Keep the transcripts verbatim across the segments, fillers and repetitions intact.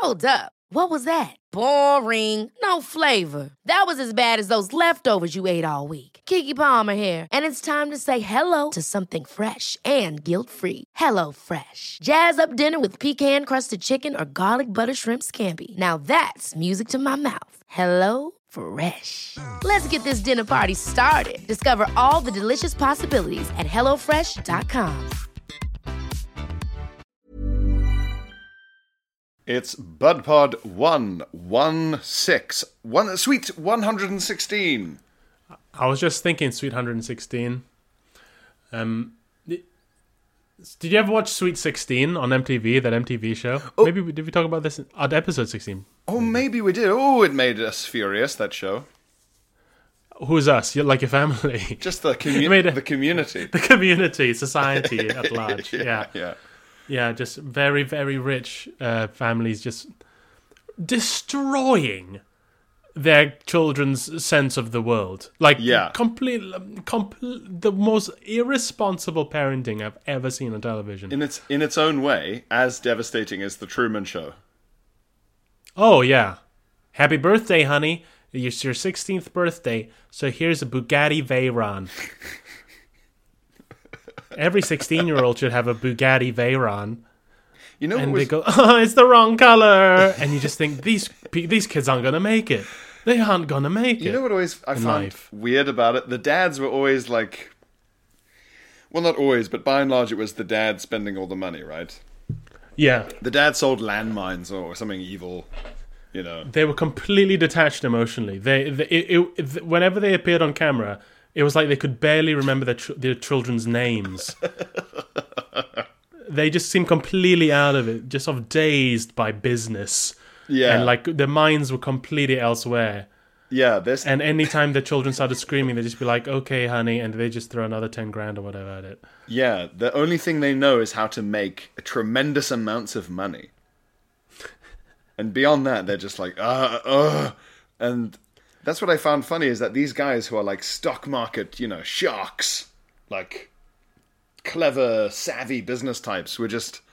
Hold up. What was that? Boring. No flavor. That was as bad as those leftovers you ate all week. Keke Palmer here, and it's time to say hello to something fresh and guilt-free. Hello Fresh. Jazz up dinner with pecan-crusted chicken or garlic butter shrimp scampi. Now that's music to my mouth. Hello Fresh. Let's get this dinner party started. Discover all the delicious possibilities at hello fresh dot com. It's BudPod one one six. One, sweet one hundred sixteen. I was just thinking Sweet one hundred sixteen. Um, did you ever watch Sweet sixteen on M T V, that M T V show? Oh. Maybe we, did we talk about this at episode sixteen? Oh, maybe we did. Oh, it made us furious, that show. Who's us? You're like your family. Just the, commu- the community. The community, society at large. yeah, yeah. yeah. Yeah, just very, very rich uh, families just destroying their children's sense of the world. Like, yeah. complete, complete, the most irresponsible parenting I've ever seen on television. In its in its own way, as devastating as The Truman Show. Oh, yeah. Happy birthday, honey. It's your sixteenth birthday, so here's a Bugatti Veyron. Every sixteen-year-old should have a Bugatti Veyron. You know, and was... they go, oh, it's the wrong color. And you just think, these these kids aren't going to make it. They aren't going to make you it. You know what always I found life. weird about it? The dads were always like... Well, not always, but by and large it was the dad spending all the money, right? Yeah. The dad sold landmines or something evil, you know. They were completely detached emotionally. They, they it, it, Whenever they appeared on camera... It was like they could barely remember their, ch- their children's names. They just seemed completely out of it, just sort of dazed by business. Yeah. And like their minds were completely elsewhere. Yeah. This... And anytime the children started screaming, they'd just be like, okay, honey, and they just throw another ten grand or whatever at it. Yeah. The only thing they know is how to make tremendous amounts of money. And beyond that, they're just like, uh, uh. And... That's what I found funny, is that these guys who are like stock market, you know, sharks, like clever, savvy business types, were just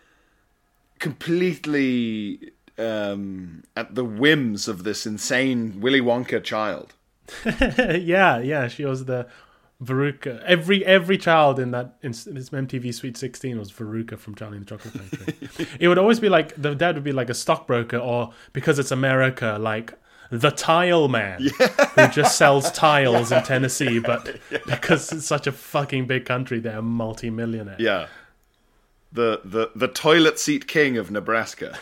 completely um, at the whims of this insane Willy Wonka child. yeah, yeah, she was the Veruca. Every every child in that in this M T V Sweet sixteen was Veruca from Charlie and the Chocolate Factory. It would always be like, the dad would be like a stockbroker, or because it's America, like the tile man, yeah. who just sells tiles yeah. in Tennessee, but yeah. because it's such a fucking big country, they're a multi-millionaire. Yeah. The the the toilet seat king of Nebraska.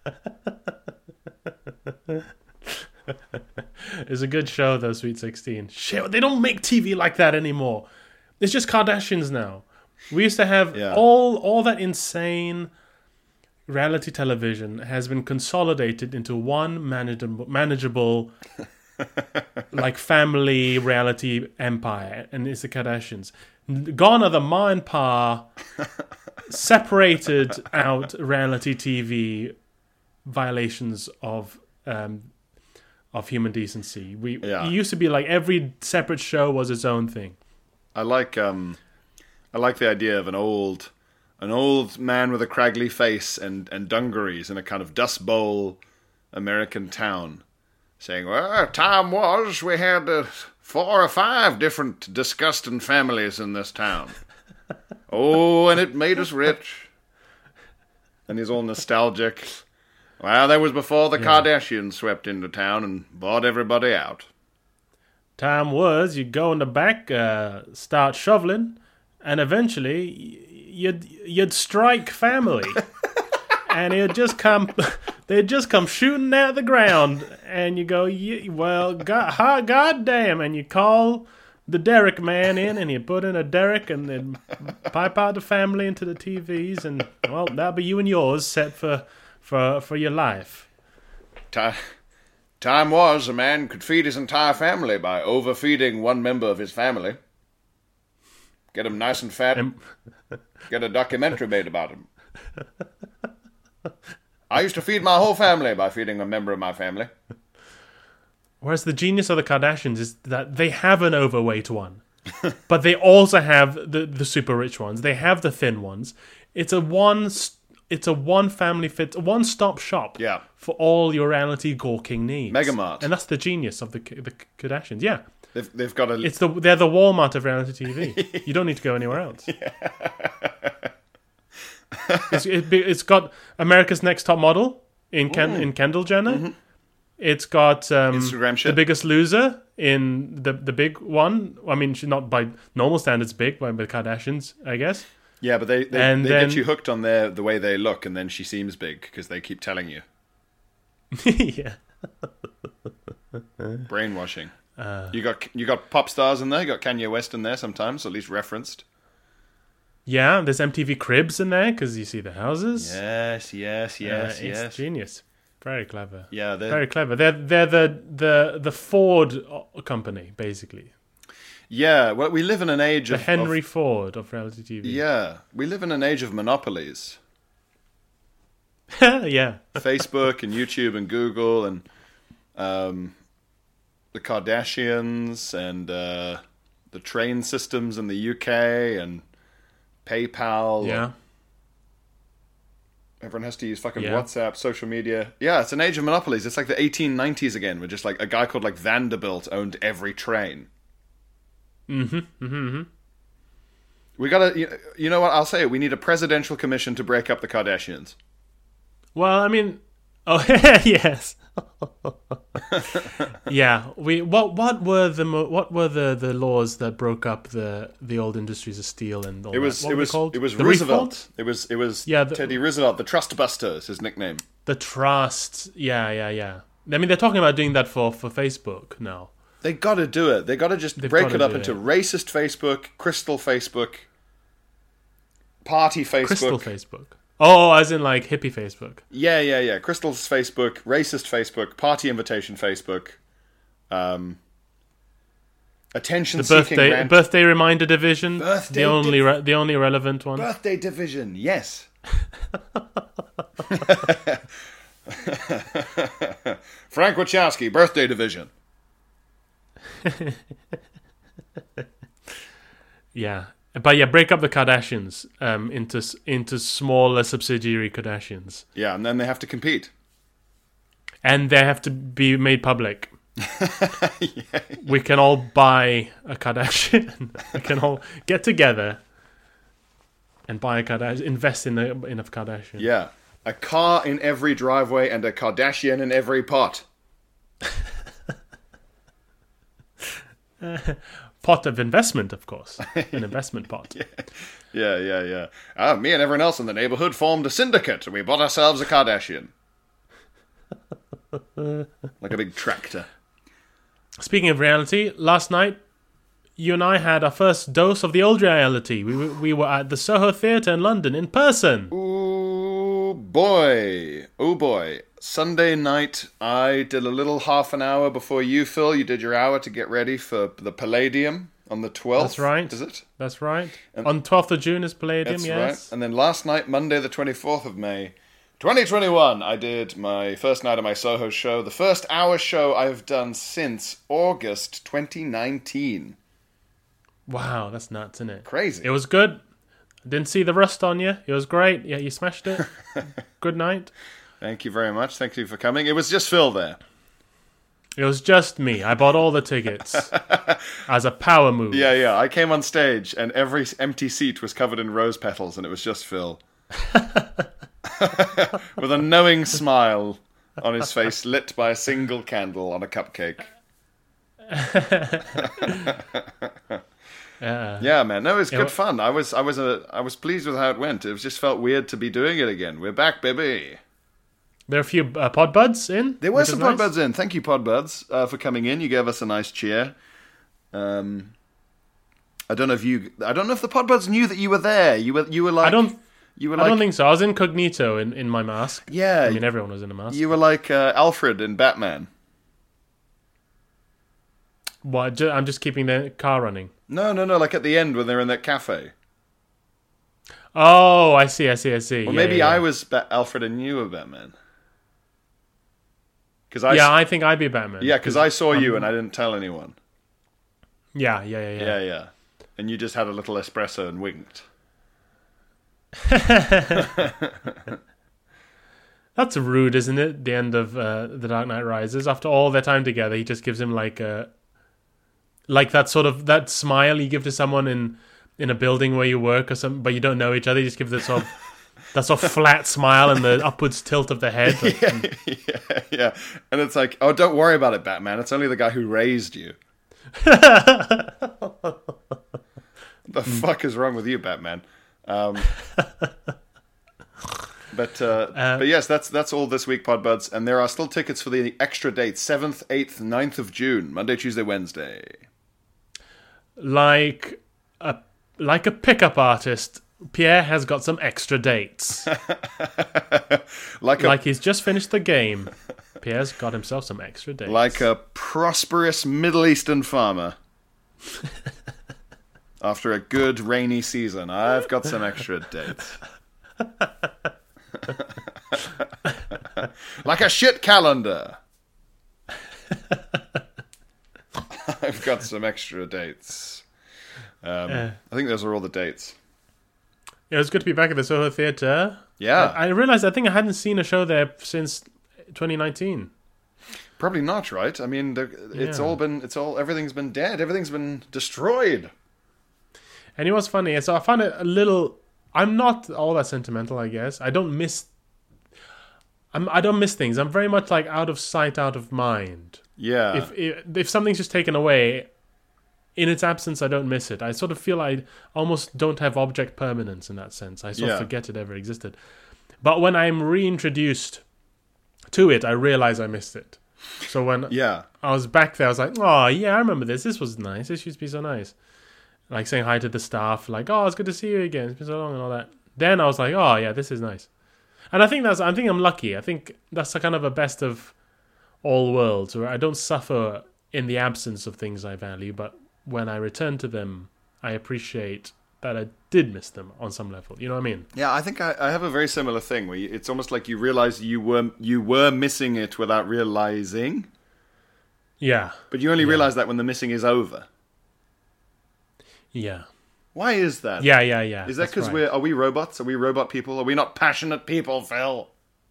It's a good show though, Sweet sixteen. Shit, they don't make T V like that anymore. It's just Kardashians now. We used to have yeah. all all that insane reality television has been consolidated into one manageable, manageable like family reality empire, and it's the Kardashians. Gone are the Ma and Pa separated out reality T V violations of um, of human decency. We yeah. It used to be like every separate show was its own thing. I like um, I like the idea of an old. An old man with a craggly face and, and dungarees in a kind of Dust Bowl American town saying, well, time was we had uh, four or five different disgusting families in this town. Oh, and it made us rich. And he's all nostalgic. Well, that was before the yeah. Kardashians swept into town and bought everybody out. Time was you'd go in the back, uh, start shoveling, and eventually you'd you'd strike family, and it'd just come, they'd just come shooting out the ground, and you go, yeah, well, god, ha, god damn, and you call the derrick man in, and you put in a derrick, and then pipe out the family into the T Vs, and well, that'll be you and yours set for for for your life. Time, time was a man could feed his entire family by overfeeding one member of his family. Get him nice and fat. And get a documentary made about him. I used to feed my whole family by feeding a member of my family. Whereas the genius of the Kardashians is that they have an overweight one. But they also have the, the super rich ones. They have the thin ones. It's a one it's a one family fit, a one stop shop. Yeah. For all your reality gawking needs. Megamart. And that's the genius of the the Kardashians. Yeah. They've they've got a. It's the they're the Walmart of reality T V. You don't need to go anywhere else. it's, it, it's got America's Next Top Model in Ken, in Kendall Jenner. Mm-hmm. It's got um, Instagram shit. The Biggest Loser in the the big one. I mean, she's not by normal standards big, by the Kardashians, I guess. Yeah, but they they, And they then- get you hooked on their the way they look, and then she seems big because they keep telling you. Yeah. Brainwashing. Uh, you got you got pop stars in there. You got Kanye West in there sometimes, at least referenced. Yeah, there's M T V Cribs in there because you see the houses. Yes, yes, yes, Uh, yes. It's genius. Very clever. Yeah, they're, Very clever. They're they're the the the Ford company, basically. yeah. Well, we live in an age The of Henry of- Ford of reality T V. yeah, we live in an age of monopolies. Yeah. Facebook and YouTube and Google and um, the Kardashians and uh, the train systems in the U K and PayPal. Yeah. Everyone has to use fucking Yeah. WhatsApp, social media. Yeah, it's an age of monopolies. It's like the eighteen nineties again, where just like a guy called like Vanderbilt owned every train. Mm-hmm. Mm-hmm. mm-hmm. We gotta, you, you know what? I'll say it. We need a presidential commission to break up the Kardashians. Well, I mean, oh yes, yeah. We what what were the mo- what were the, the laws that broke up the, the old industries of steel and all It was that? What it were they was called? it was The Roosevelt. Revolt? It was it was Yeah, the- Teddy Roosevelt, the Trust Buster is his nickname. The trust. Yeah, yeah, yeah. I mean, they're talking about doing that for, for Facebook now. They got to do it. They got to just They've break gotta it up do into it. racist Facebook, crystal Facebook, party Facebook. Crystal Facebook. Oh, as in like hippie Facebook. Yeah, yeah, yeah. Crystal's Facebook, racist Facebook, party invitation Facebook, um, attention The seeking birthday rant. birthday reminder division. Birthday the only div- re- the only relevant one. Birthday division, yes. Frank Wachowski, birthday division. Yeah, but yeah, break up the Kardashians um, into s- into smaller subsidiary Kardashians, Yeah, and then they have to compete. and they have to be made public. We can all buy a Kardashian. We can all get together and buy a Kardashian, invest in a in a Kardashian. Yeah. A car in every driveway and a Kardashian in every pot. Pot of investment, of course, an investment pot. Yeah, yeah, yeah. Ah, me and everyone else in the neighborhood formed a syndicate and we bought ourselves a Kardashian. Like a big tractor. Speaking of reality, last night you and I had our first dose of the old reality. We were, we were at the Soho Theatre in London in person. Ooh, boy. Oh, boy. Sunday night, I did a little half an hour before you, Phil. You did your hour to get ready for the Palladium on the twelfth. That's right. Is it? That's right. On twelfth of June is Palladium, That's yes. right. And then last night, Monday the twenty-fourth of May, twenty twenty-one, I did my first night of my Soho show. The first hour show I've done since August twenty nineteen. Wow, that's nuts, isn't it? Crazy. It was good. I didn't see the rust on you. It was great. Yeah, you smashed it. Good night. Thank you very much. Thank you for coming. It was just Phil there. It was just me. I bought all the tickets as a power move. Yeah, yeah. I came on stage and every empty seat was covered in rose petals and it was just Phil. With a knowing smile on his face lit by a single candle on a cupcake. Yeah. Yeah, man. No, it was Yeah, good wha- fun. I was I was uh, I was pleased with how it went. It was just felt weird to be doing it again. We're back, baby. There are a few uh, pod buds in. There were which some is nice. Podbuds in. Thank you, Podbuds, uh, for coming in. You gave us a nice cheer. Um, I don't know if you. I don't know if the Podbuds knew that you were there. You were. You were like. I don't. You were I like. don't think so. I was incognito in, in my mask. Yeah. I mean, everyone was in a mask. You were like uh, Alfred in Batman. What? ju- I'm just keeping the car running. No, no, no. Like at the end when they're in that cafe. Oh, I see. I see. I see. Or Yeah, maybe yeah, I yeah. was ba- Alfred and you were Batman. Because I. Yeah, s- I think I'd be Batman. yeah, because I saw you and I didn't tell anyone. Yeah, yeah, yeah, yeah. Yeah, yeah. And you just had a little espresso and winked. That's rude, isn't it? The end of uh, The Dark Knight Rises. After all their time together, he just gives him like a, like that sort of that smile you give to someone in in a building where you work or something, but you don't know each other. You just give this sort of that sort of flat smile and the upwards tilt of the head. yeah, yeah, yeah, and it's like, oh, don't worry about it, Batman. It's only the guy who raised you. What the fuck is wrong with you, Batman? Um, but uh, uh, but yes, that's that's all this week, Podbuds, and there are still tickets for the extra dates: seventh, eighth, ninth of June, Monday, Tuesday, Wednesday. Like a like a pickup artist, Pierre has got some extra dates. like a, like he's just finished the game. Pierre's got himself some extra dates. Like a prosperous Middle Eastern farmer. After a good rainy season, I've got some extra dates. Like a shit calendar. I've got some extra dates. Um, uh, I think those are all the dates. Yeah, it was good to be back at the Soho Theatre. Yeah. I, I realised I think I hadn't seen a show there since twenty nineteen. Probably not, right? I mean, it's yeah. all been, it's all, everything's been dead. Everything's been destroyed. And it was funny. So I found it a little, I'm not all that sentimental, I guess. I don't miss, I'm, I don't miss things. I'm very much like out of sight, out of mind. Yeah. If, if if something's just taken away, in its absence, I don't miss it. I sort of feel I almost don't have object permanence in that sense. I sort yeah. of forget it ever existed. But when I'm reintroduced to it, I realize I missed it. So when yeah. I was back there, I was like, oh, yeah, I remember this. This was nice. This used to be so nice. Like saying hi to the staff, like, oh, it's good to see you again. It's been so long and all that. Then I was like, oh, yeah, this is nice. And I think that's, I think I'm lucky. I think that's a kind of a best of all worlds, where I don't suffer in the absence of things I value, but when I return to them, I appreciate that I did miss them on some level. You know what I mean? Yeah, I think I, I have a very similar thing where you, it's almost like you realize you were you were missing it without realizing. Yeah. But you only yeah. realize that when the missing is over. Yeah. Why is that? Yeah, yeah, yeah. Is that because right. we're are we robots? Are we robot people? Are we not passionate people, Phil?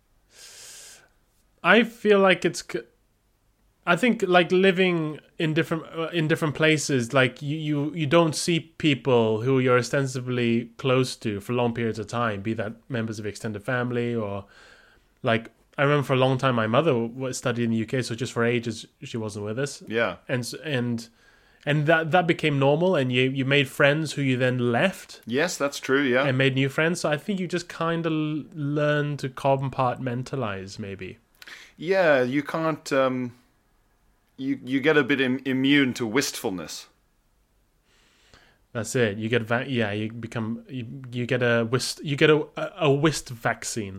I feel like it's. I think like living in different uh, in different places, like you, you, you don't see people who you're ostensibly close to for long periods of time, be that members of extended family or like I remember for a long time my mother was studied in the U K, so just for ages she wasn't with us. Yeah, and and and that that became normal, and you you made friends who you then left. Yes, that's true. Yeah, and made new friends. So I think you just kind of learn to compartmentalize, maybe. Yeah, you can't. Um... You you get a bit Im- immune to wistfulness. That's it. You get va- yeah. You become you, you get a wist you get a a wist vaccine.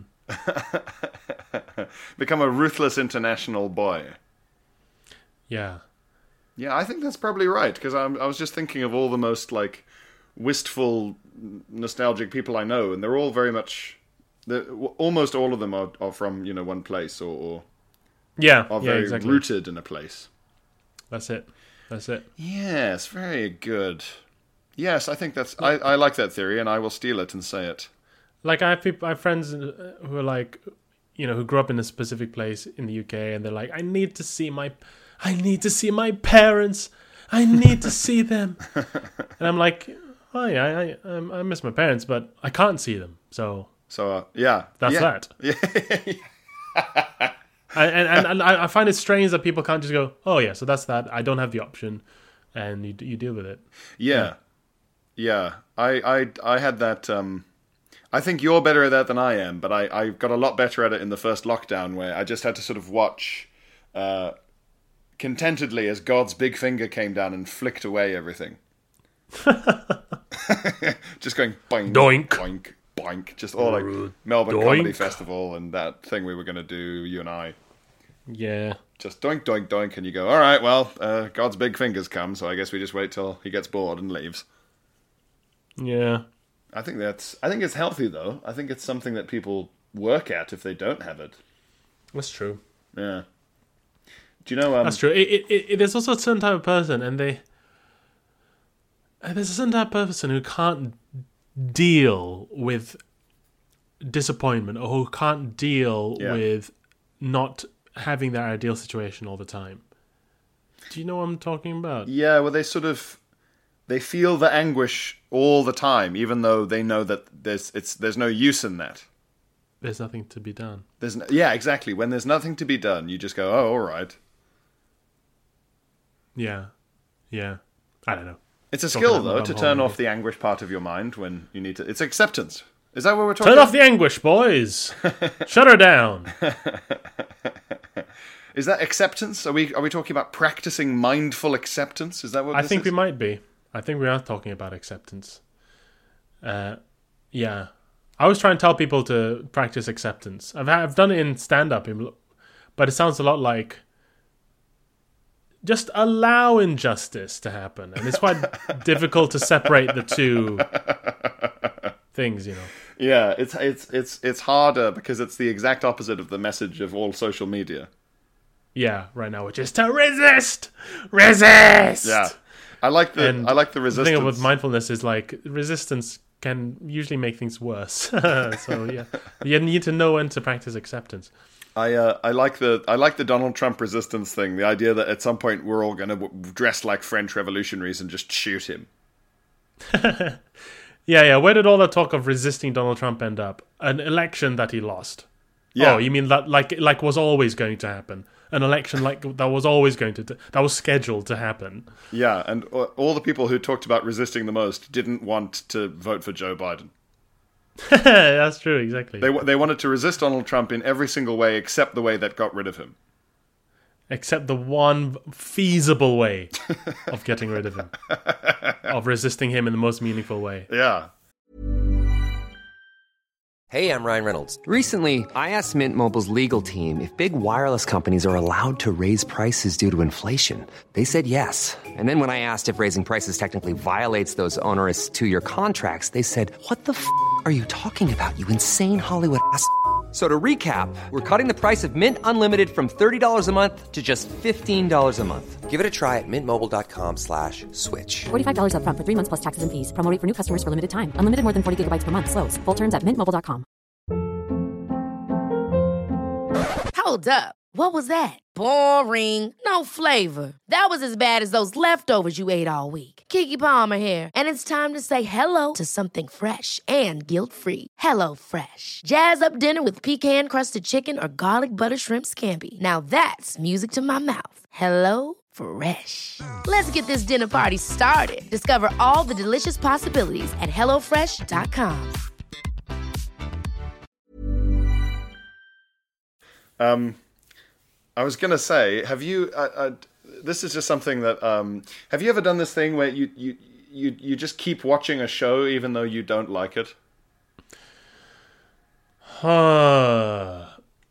Become a ruthless international boy. Yeah. Yeah, I think that's probably right because I I was just thinking of all the most like wistful, nostalgic people I know, and they're all very much. Almost all of them are, are from you know one place or. or Yeah, are yeah, very exactly. rooted in a place. That's it. That's it. Yes, very good. Yes, I think that's. I, I like that theory, and I will steal it and say it. Like I have people, I have friends who are like, you know, who grew up in a specific place in the U K, and they're like, I need to see my, I need to see my parents. I need to see them. And I'm like, oh yeah, I I, I miss my parents, but I can't see them. So. So uh, yeah, that's yeah. that. Yeah. And, and and I find it strange that people can't just go, oh yeah, so that's that. I don't have the option, and you you deal with it. Yeah, yeah. I I I had that. Um, I think you're better at that than I am, but I I got a lot better at it in the first lockdown, where I just had to sort of watch uh, contentedly as God's big finger came down and flicked away everything. Just going boink, doink, boink. Boink, just all like Melbourne doink. Comedy Festival and that thing we were going to do, you and I. Yeah. Just doink, doink, doink, and you go, all right, well, uh, God's big fingers come, so I guess we just wait till he gets bored and leaves. Yeah. I think that's, I think it's healthy, though. I think it's something that people work at if they don't have it. That's true. Yeah. Do you know... Um, that's true. It, it, it, there's also a certain type of person, and they... There's a certain type of person who can't deal with disappointment or who can't deal Yeah. with not having their ideal situation all the time. Do you know what I'm talking about? Yeah, well, they sort of they feel the anguish all the time, even though they know that there's it's there's no use in that. There's nothing to be done. There's no, yeah, exactly. When there's nothing to be done, you just go, oh, all right. Yeah, yeah. I don't know. It's a Talking skill, about though, my to bum turn hole, off the anguish part of your mind when you need to. It's acceptance. Is that what we're talking Turn about? off the anguish, boys. Shut her down. Is that acceptance? Are we are we talking about practicing mindful acceptance? Is that what I this think is? we might be. I think we are talking about acceptance. Uh, yeah. I always try and tell people to practice acceptance. I've I've done it in stand-up, but it sounds a lot like just allow injustice to happen. And it's quite difficult to separate the two things, you know. Yeah, it's it's it's it's harder because it's the exact opposite of the message of all social media. Yeah, right now, which is to resist, resist. Yeah, I like the And I like the The resistance. thing with mindfulness is like resistance can usually make things worse. So yeah, you need to know when to practice acceptance. I uh, I like the I like the Donald Trump resistance thing. The idea that at some point we're all going to w- dress like French revolutionaries and just shoot him. Yeah, yeah. Where did all that talk of resisting Donald Trump end up? An election that he lost. Yeah. Oh, you mean that like like was always going to happen? An election like that was always going to that was scheduled to happen. Yeah, and all the people who talked about resisting the most didn't want to vote for Joe Biden. That's true, exactly. They they wanted to resist Donald Trump in every single way except the way that got rid of him. Except the one feasible way of getting rid of him, of resisting him in the most meaningful way. Yeah. Hey, I'm Ryan Reynolds. Recently, I asked Mint Mobile's legal team if big wireless companies are allowed to raise prices due to inflation. They said yes. And then when I asked if raising prices technically violates those onerous two-year contracts, they said, "What the f*** are you talking about, you insane Hollywood ass?" So to recap, we're cutting the price of Mint Unlimited from thirty dollars a month to just fifteen dollars a month. Give it a try at mintmobile.com slash switch. forty-five dollars up front for three months plus taxes and fees. Promo rate for new customers for limited time. Unlimited more than forty gigabytes per month. Slows full terms at mint mobile dot com. Hold up. What was that? Boring. No flavor. That was as bad as those leftovers you ate all week. Keke Palmer here, and it's time to say hello to something fresh and guilt-free. Hello Fresh. Jazz up dinner with pecan-crusted chicken or garlic butter shrimp scampi. Now that's music to my mouth. Hello Fresh. Let's get this dinner party started. Discover all the delicious possibilities at hello fresh dot com. Um, I was gonna say, have you? Uh, uh, this is just something that. Um, have you ever done this thing where you you you you just keep watching a show even though you don't like it? Huh.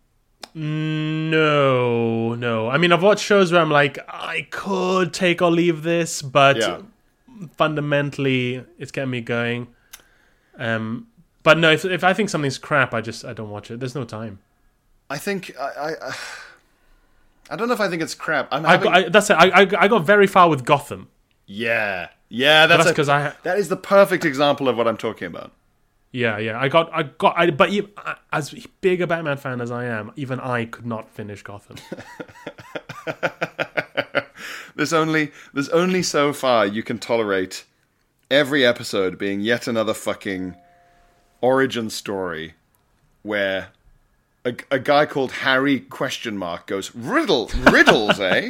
No, no. I mean, I've watched shows where I'm like, I could take or leave this, but Yeah. fundamentally, it's getting me going. Um, but no, if if I think something's crap, I just I don't watch it. There's no time. I think I. I, I don't know if I think it's crap. I'm I, having, got, I that's it. I, I I got very far with Gotham. yeah, yeah. That's that's a- 'cause I- That is the perfect example of what I'm talking about. Yeah, yeah. I got I got. I, but even, as big a Batman fan as I am, even I could not finish Gotham. There's only there's only so far you can tolerate every episode being yet another fucking origin story where a, a guy called Harry question mark goes riddle riddles eh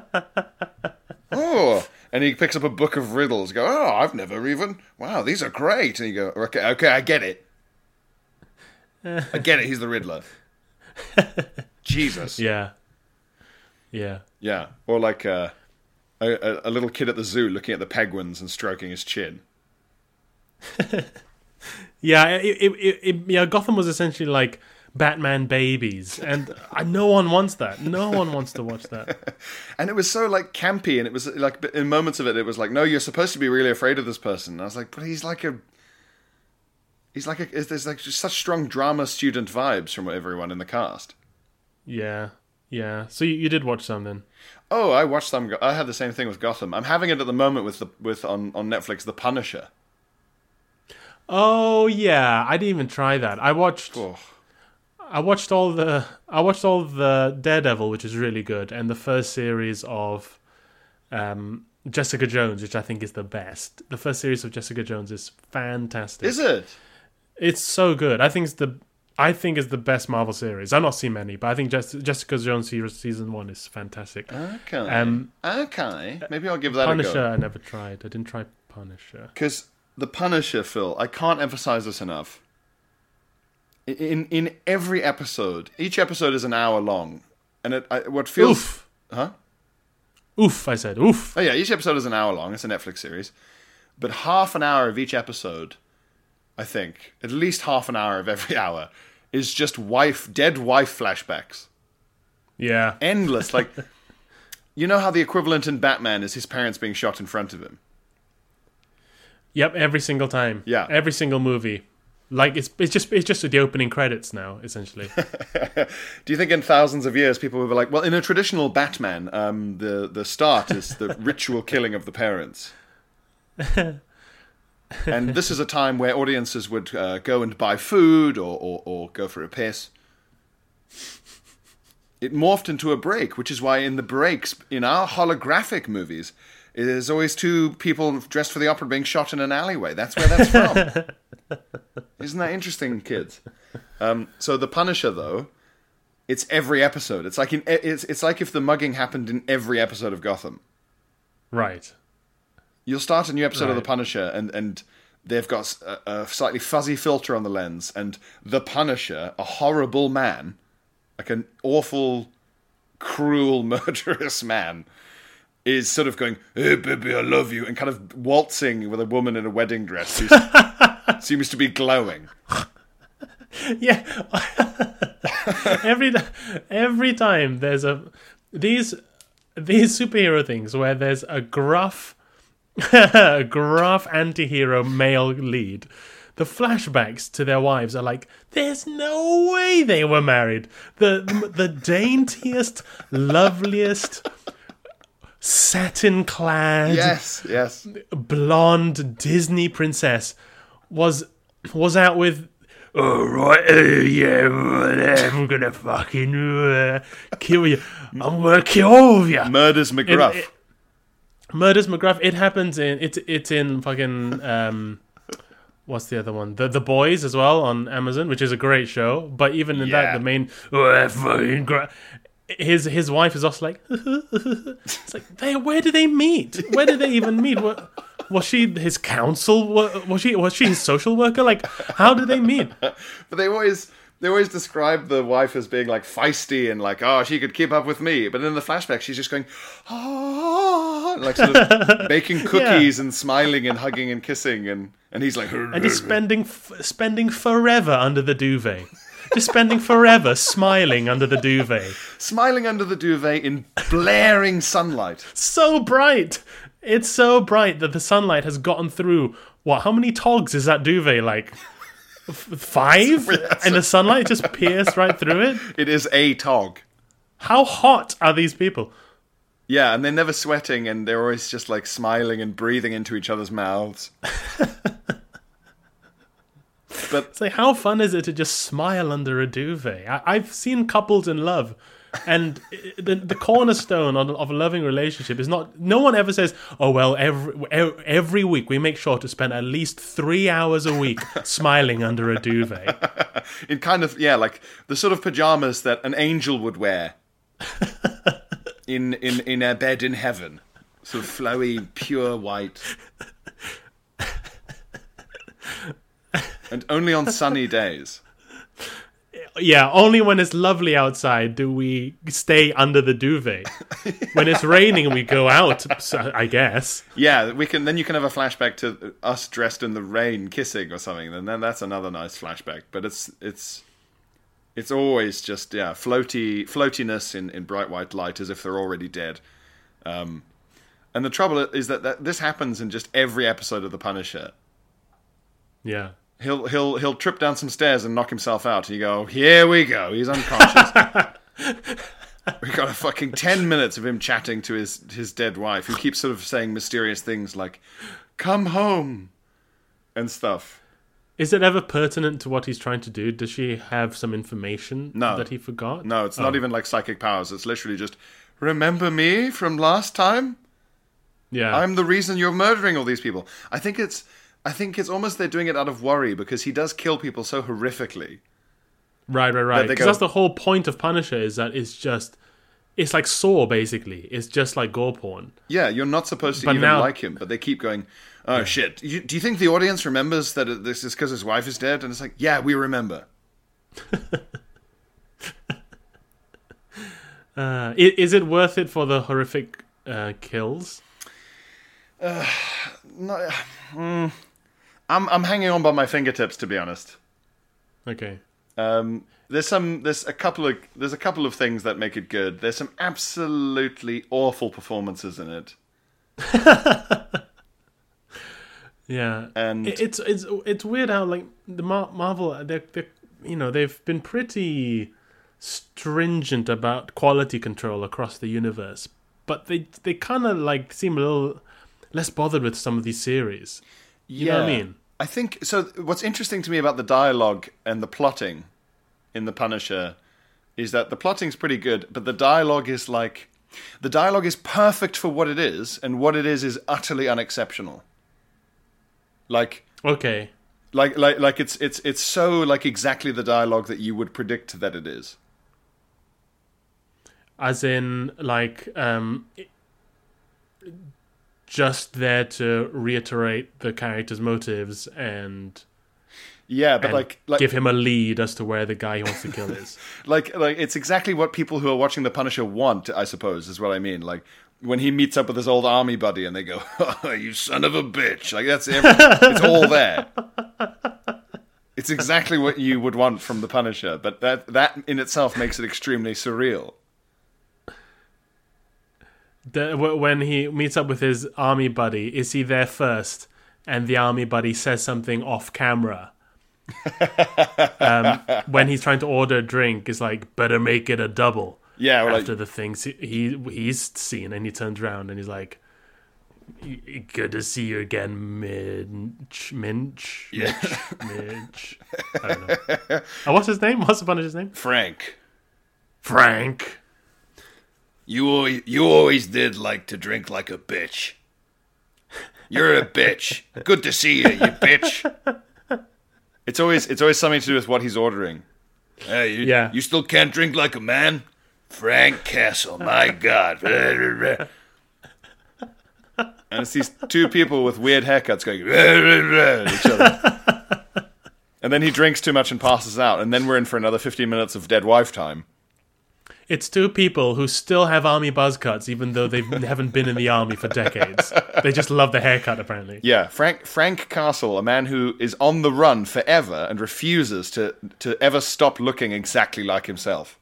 oh, and he picks up a book of riddles, go, oh, I've never even, wow, these are great, and you go, okay, okay, I get it, I get it, he's the Riddler. Jesus. Yeah, yeah. Yeah, or like uh, a, a little kid at the zoo looking at the penguins and stroking his chin. Yeah, it, it, it, it, yeah. Gotham was essentially like Batman babies, and I, no one wants that. No one wants to watch that. And it was so like campy, and it was like in moments of it, it was like, no, you're supposed to be really afraid of this person. And I was like, but he's like a, he's like a, there's like just such strong drama student vibes from everyone in the cast. Yeah, yeah. So you, you did watch some then? Oh, I watched some. I had the same thing with Gotham. I'm having it at the moment with the with on on Netflix, The Punisher. Oh yeah, I didn't even try that. I watched. Oh. I watched all the. I watched all the Daredevil, which is really good, and the first series of, um, Jessica Jones, which I think is the best. The first series of Jessica Jones is fantastic. Is it? It's so good. I think it's the. I think it's the best Marvel series. I've not seen many, but I think Jess- Jessica Jones season one is fantastic. Okay. Um, okay. Maybe I'll give that Punisher, a go. I never tried. I didn't try Punisher. Because the Punisher, Phil, I can't emphasize this enough. In in every episode, each episode is an hour long, and it I, what feels, Oof. huh? Oof, I said. Oof. Oh yeah, each episode is an hour long. It's a Netflix series, but half an hour of each episode, I think, at least half an hour of every hour, is just wife, dead wife flashbacks. Yeah. Endless. Like, you know how the equivalent in Batman is his parents being shot in front of him? Yep, every single time. Yeah. Every single movie. Like, it's it's just it's just the opening credits now, essentially. Do you think in thousands of years people will be like, well, in a traditional Batman, um, the, the start is the ritual killing of the parents. And this is a time where audiences would uh, go and buy food or, or, or go for a piss. It morphed into a break, which is why in the breaks, in our holographic movies, there's always two people dressed for the opera being shot in an alleyway. That's where that's from. Isn't that interesting, kids? Um, so the Punisher, though, it's every episode. It's like in, it's it's like if the mugging happened in every episode of Gotham. Right. You'll start a new episode Right. of the Punisher, and and they've got a, a slightly fuzzy filter on the lens, and the Punisher, a horrible man, like an awful, cruel, murderous man, is sort of going, "Hey, baby, I love you," and kind of waltzing with a woman in a wedding dress who seems to be glowing. Yeah. every every time there's a these these superhero things where there's a gruff a gruff anti-hero male lead, the flashbacks to their wives are like, there's no way they were married. The the daintiest, loveliest, satin-clad, Yes, yes. blonde Disney princess was was out with. Oh, right, uh, yeah, I'm gonna fucking uh, kill you. I'm gonna kill all of you. Murders McGruff. It- it- Murders McGruff. It happens in it's it's in fucking um, what's the other one? The The Boys as well on Amazon, which is a great show. But even in Yeah. that, the main oh, fucking gra-, his his wife is also like, it's like, they, where did they meet? Where did they even meet? What, was she his counsel? Was she was she his social worker? Like, how did they meet? But they always they always describe the wife as being like feisty and like, oh, she could keep up with me. But in the flashback, she's just going, oh, like sort of baking cookies and smiling and hugging and kissing, and and he's like, And he's spending f- spending forever under the duvet. Just spending forever smiling under the duvet. smiling under the duvet in blaring sunlight. So bright. It's so bright that the sunlight has gotten through. What? How many togs is that duvet? Like f- five? And the sunlight just pierced right through it? It is a tog. How hot are these people? Yeah, and they're never sweating, and they're always just like smiling and breathing into each other's mouths. But It's like, how fun is it to just smile under a duvet? I- I've seen couples in love, and the the cornerstone of, of a loving relationship is not. No one ever says, "Oh well, every every week we make sure to spend at least three hours a week smiling under a duvet." in kind of, yeah, like the sort of pajamas that an angel would wear in in in a bed in heaven, sort of flowy, pure white. And only on sunny days. Yeah, only when it's lovely outside do we stay under the duvet. When it's raining, we go out, so- I guess. Yeah, we can. Then you can have a flashback to us dressed in the rain, kissing or something. And then that's another nice flashback. But it's it's it's always just yeah, floaty floatiness in, in bright white light, as if they're already dead. Um, and the trouble is that, that this happens in just every episode of The Punisher. Yeah. He'll he'll he'll trip down some stairs and knock himself out, and you go, here we go, he's unconscious. We got a fucking ten minutes of him chatting to his his dead wife, who keeps sort of saying mysterious things like, "Come home," and stuff. Is it ever pertinent to what he's trying to do? Does she have some information no. that he forgot? No, it's oh. not even like psychic powers. It's literally just, remember me from last time? Yeah. I'm the reason you're murdering all these people. I think it's I think it's almost they're doing it out of worry because he does kill people so horrifically. Right, right, right. Because go, that's the whole point of Punisher is that it's just... It's like Saw, basically. It's just like gore porn. Yeah, you're not supposed to but even now, like him, but they keep going, oh, yeah. shit. You, do you think the audience remembers that this is because his wife is dead? And it's like, yeah, we remember. uh, is it worth it for the horrific uh, kills? Uh, no, mm, I'm I'm hanging on by my fingertips, to be honest. Okay. Um, there's some there's a couple of there's a couple of things that make it good. There's some absolutely awful performances in it. Yeah, and it's it's it's weird how like the Mar- Marvel they they you know they've been pretty stringent about quality control across the universe, but they they kind of like seem a little less bothered with some of these series. You yeah. know what I mean? I think so. What's interesting to me about the dialogue and the plotting in The Punisher is that the plotting's pretty good, but the dialogue is like the dialogue is perfect for what it is, and what it is is utterly unexceptional. Like okay, like like like it's it's it's so like exactly the dialogue that you would predict that it is. As in, like, um, just there to reiterate the character's motives and yeah, but and like, like give him a lead as to where the guy he wants to kill is. like like it's exactly what people who are watching The Punisher want, I suppose, is what I mean. Like when he meets up with his old army buddy and they go, oh, you son of a bitch. Like that's every, it's all there. It's exactly what you would want from The Punisher, but that that in itself makes it extremely surreal. The, when he meets up with his army buddy, is he there first? And the army buddy says something off camera. um, when he's trying to order a drink, it's like, better make it a double. Yeah. Well, after like, the things he, he he's seen, and he turns around and he's like, good to see you again, Minch. Minch. Yeah. Minch. I don't know. Oh, what's his name? What's the Punisher's name? Frank. Frank. You always, you always did like to drink like a bitch. You're a bitch. Good to see you, you bitch. It's always it's always something to do with what he's ordering. Hey, you, yeah. you still can't drink like a man? Frank Castle, my God. And it's these two people with weird haircuts going at each other. And then he drinks too much and passes out, and then we're in for another fifteen minutes of dead wife time. It's two people who still have army buzz cuts, even though they haven't been in the army for decades. They just love the haircut, apparently. Yeah, Frank Frank Castle, a man who is on the run forever and refuses to, to ever stop looking exactly like himself.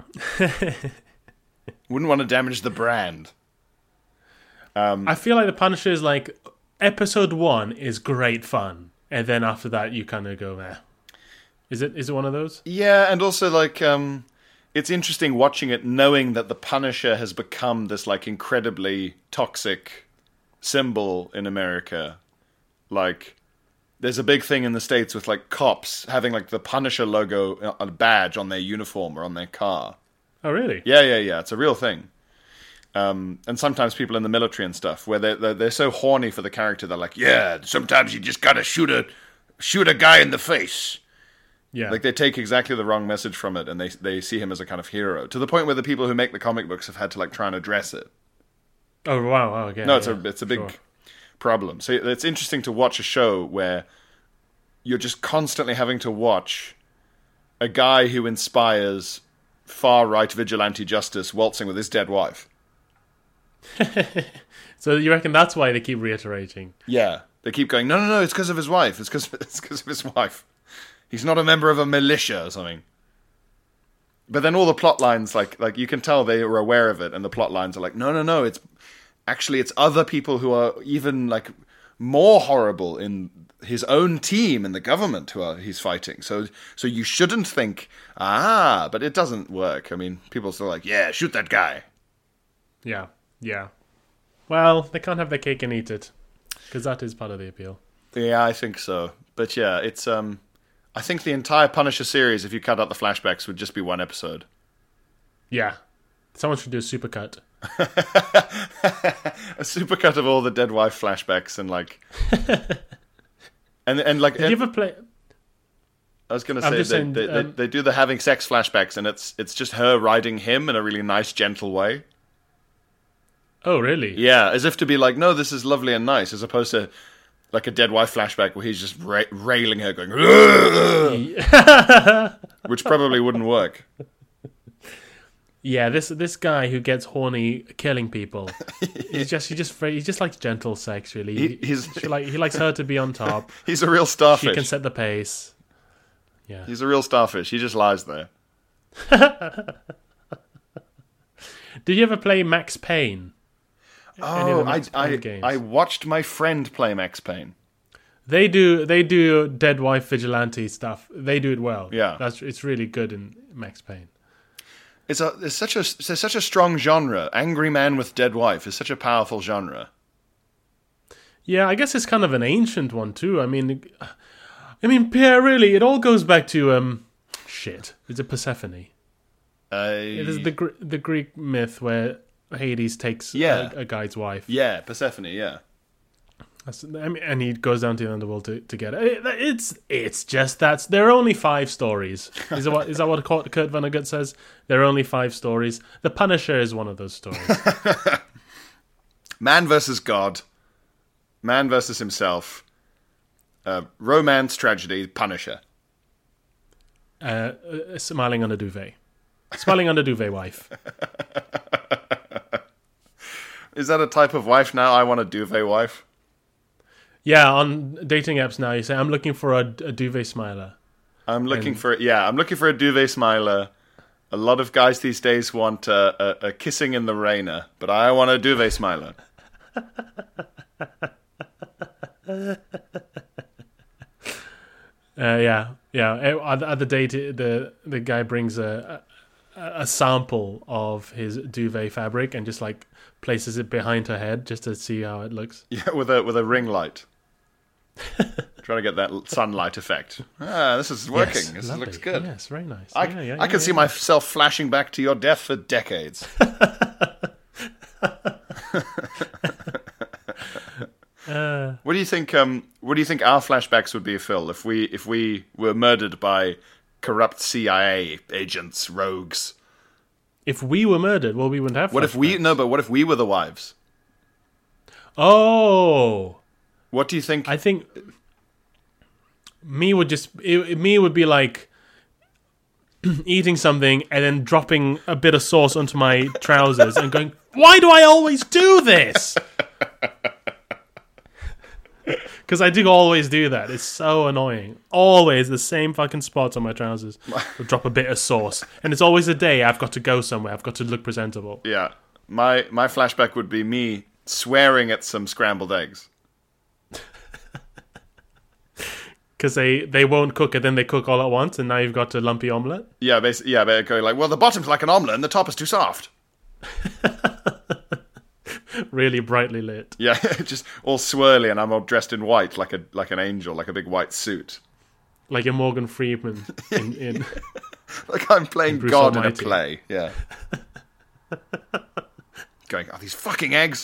Wouldn't want to damage the brand. Um, I feel like The Punisher is like, episode one is great fun, and then after that you kind of go, eh. Is it? Is it one of those? Yeah, and also like... Um, it's interesting watching it, knowing that the Punisher has become this like incredibly toxic symbol in America. Like, there's a big thing in the States with like cops having like the Punisher logo, a badge on their uniform or on their car. Oh, really? Yeah, yeah, yeah. It's a real thing. Um, and sometimes people in the military and stuff, where they're, they're they're so horny for the character, they're like, yeah, sometimes you just gotta shoot a shoot a guy in the face. Yeah. Like, they take exactly the wrong message from it, and they they see him as a kind of hero. To the point where the people who make the comic books have had to, like, try and address it. Oh, wow, wow okay. No, it's yeah, a it's a big sure. problem. So it's interesting to watch a show where you're just constantly having to watch a guy who inspires far-right vigilante justice waltzing with his dead wife. So you reckon that's why they keep reiterating? Yeah. They keep going, no, no, no, it's because of his wife. It's because it's because of his wife. He's not a member of a militia or something. But then all the plot lines, like, like you can tell they are aware of it, and the plot lines are like, no, no, no, it's actually it's other people who are even like more horrible in his own team and the government who are he's fighting. So, so you shouldn't think, ah, but it doesn't work. I mean, people are still like, yeah, shoot that guy. Yeah, yeah. Well, they can't have their cake and eat it, because that is part of the appeal. Yeah, I think so. but yeah, it's um, I think the entire Punisher series, if you cut out the flashbacks, would just be one episode. Yeah, someone should do a supercut. A supercut of all the dead wife flashbacks and like, and and like. Did and, you ever play? I was going to I'm say they, just saying, they, um, they, they do the having sex flashbacks, and it's it's just her riding him in a really nice, gentle way. Oh, really? Yeah, as if to be like, no, this is lovely and nice, as opposed to like a dead wife flashback where he's just ra- railing her, going, which probably wouldn't work. Yeah, this this guy who gets horny killing people, he's just he just he just likes gentle sex. Really, He- he's- he, like he likes her to be on top. He's a real She starfish. can set the pace. Yeah. He's a real starfish. He just lies there. Did you ever play Max Payne? Any of Oh, the I Max Payne I, games? I watched my friend play Max Payne. They do they do dead wife vigilante stuff. They do it well. Yeah. That's it's really good in Max Payne. It's a it's such a it's such a strong genre. Angry man with dead wife is such a powerful genre. Yeah, I guess it's kind of an ancient one too. I mean, I mean, Pierre, really, it all goes back to um, shit. It's a Persephone. Uh, It is the Gr- the Greek myth where Hades takes Yeah. a, a guy's wife. yeah, Persephone. Yeah. That's, I mean, and he goes down to the underworld to, to get it. It- It's it's just that there are only five stories. Is that what is that what Kurt Kurt Vonnegut says? There are only five stories. The Punisher is one of those stories. Man versus God. Man versus himself. Uh, romance, tragedy, Punisher. uh, uh, smiling on a duvet. Smiling on a duvet wife. Is that a type of wife now? I want a duvet wife. Yeah, on dating apps now you say, I'm looking for a, a duvet smiler. I'm looking And- for yeah. I'm looking for a duvet smiler. A lot of guys these days want a, a, a kissing in the rainer, but I want a duvet smiler. Uh, yeah, yeah. At, at the date, the the guy brings a, a a sample of his duvet fabric and just like places it behind her head just to see how it looks. Yeah, with a with a ring light. Trying to get that sunlight effect. Ah, this is working. Yes, this lovely. looks good. Yes, very nice. I, yeah, yeah, I yeah, can see yeah. myself flashing back to your death for decades. Uh, What do you think? Um, what do you think our flashbacks would be, Phil, if we if we were murdered by corrupt C I A agents, rogues? if we were murdered, well, we wouldn't have. What if we flashbacks. no? But what if we were the wives? Oh, What do you think? I think me would just it, me would be like eating something and then dropping a bit of sauce onto my trousers and going, "Why do I always do this?" Because I do always do that. It's so annoying. Always the same fucking spots on my trousers. I'll drop a bit of sauce, and it's always a day I've got to go somewhere. I've got to look presentable. yeah, my my flashback would be me swearing at some scrambled eggs. Because they, they won't cook it, then they cook all at once, and now you've got a lumpy omelette. Yeah, basically, yeah, they're going like, well, the bottom's like an omelette and the top is too soft. Really brightly lit. Yeah, just all swirly, and I'm all dressed in white, like a like an angel, like a big white suit. Like a Morgan Freeman in... in Like I'm playing Bruce God Almighty. in a play. Yeah. Going, are these fucking eggs?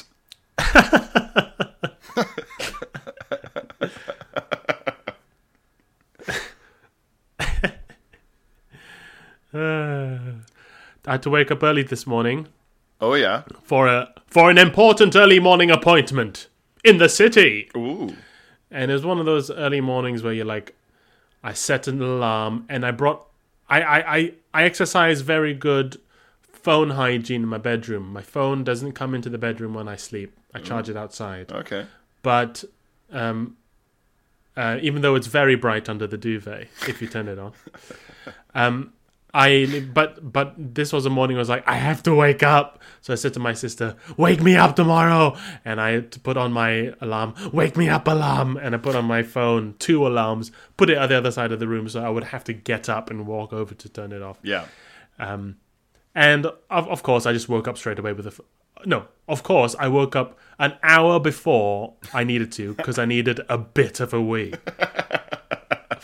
uh, I had to wake up early this morning Oh yeah. for a for an important early morning appointment in the city. Ooh. And it was one of those early mornings where you're like, I set an alarm and I brought, I, I, I, I exercise very good phone hygiene in my bedroom. My phone doesn't come into the bedroom when I sleep. I charge it outside. Okay. But um, uh, even though it's very bright under the duvet, if you turn it on, um, I but but this was a morning I was like, I have to wake up. So I said to my sister, wake me up tomorrow. And I had to put on my alarm, wake me up alarm. And I put on my phone two alarms, put it at the other side of the room so I would have to get up and walk over to turn it off. Yeah. Um, and of, of course I just woke up straight away with a... F- no, of course I woke up an hour before I needed to because I needed a bit of a wee.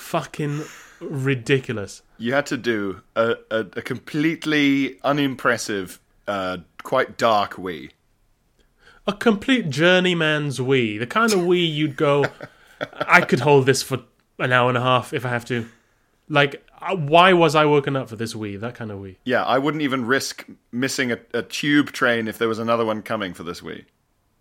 Fucking ridiculous. You had to do a, a, a completely unimpressive, uh, quite dark wee. A complete journeyman's wee. The kind of wee you'd go, I could hold this for an hour and a half if I have to. Like, why was I woken up for this wee? That kind of wee. Yeah, I wouldn't even risk missing a, a tube train if there was another one coming for this wee.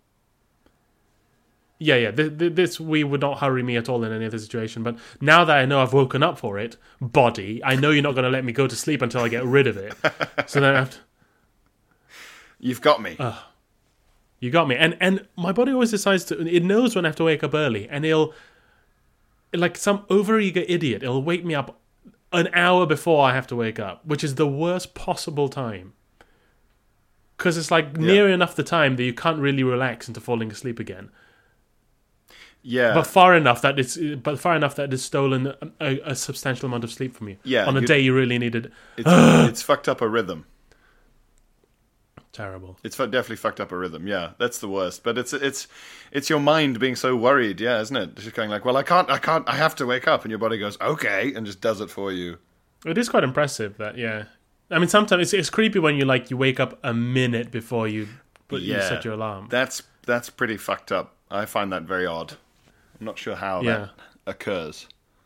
Yeah, yeah, th- th- this wee would not hurry me at all in any other situation. But now that I know I've woken up for it, body, I know you're not going to let me go to sleep until I get rid of it. So then I have to... You've got me. Uh, you got me. And and my body always decides to... It knows when I have to wake up early. And it'll... Like some overeager idiot, it'll wake me up an hour before I have to wake up, which is the worst possible time. Because it's like yeah. near enough the time that you can't really relax into falling asleep again. Yeah, but far enough that it's but far enough that it's stolen a, a substantial amount of sleep from you. Yeah, on a day you really needed. It's, it's fucked up a rhythm. Terrible. It's definitely fucked up a rhythm. Yeah, that's the worst. But it's it's it's your mind being so worried. Yeah, isn't it? It's just going like, well, I can't, I can't, I have to wake up, and your body goes, okay, and just does it for you. It is quite impressive that. Yeah, I mean, sometimes it's, it's creepy when you like you wake up a minute before you, but yeah, you set your alarm. That's that's pretty fucked up. I find that very odd. I'm not sure how yeah. that occurs.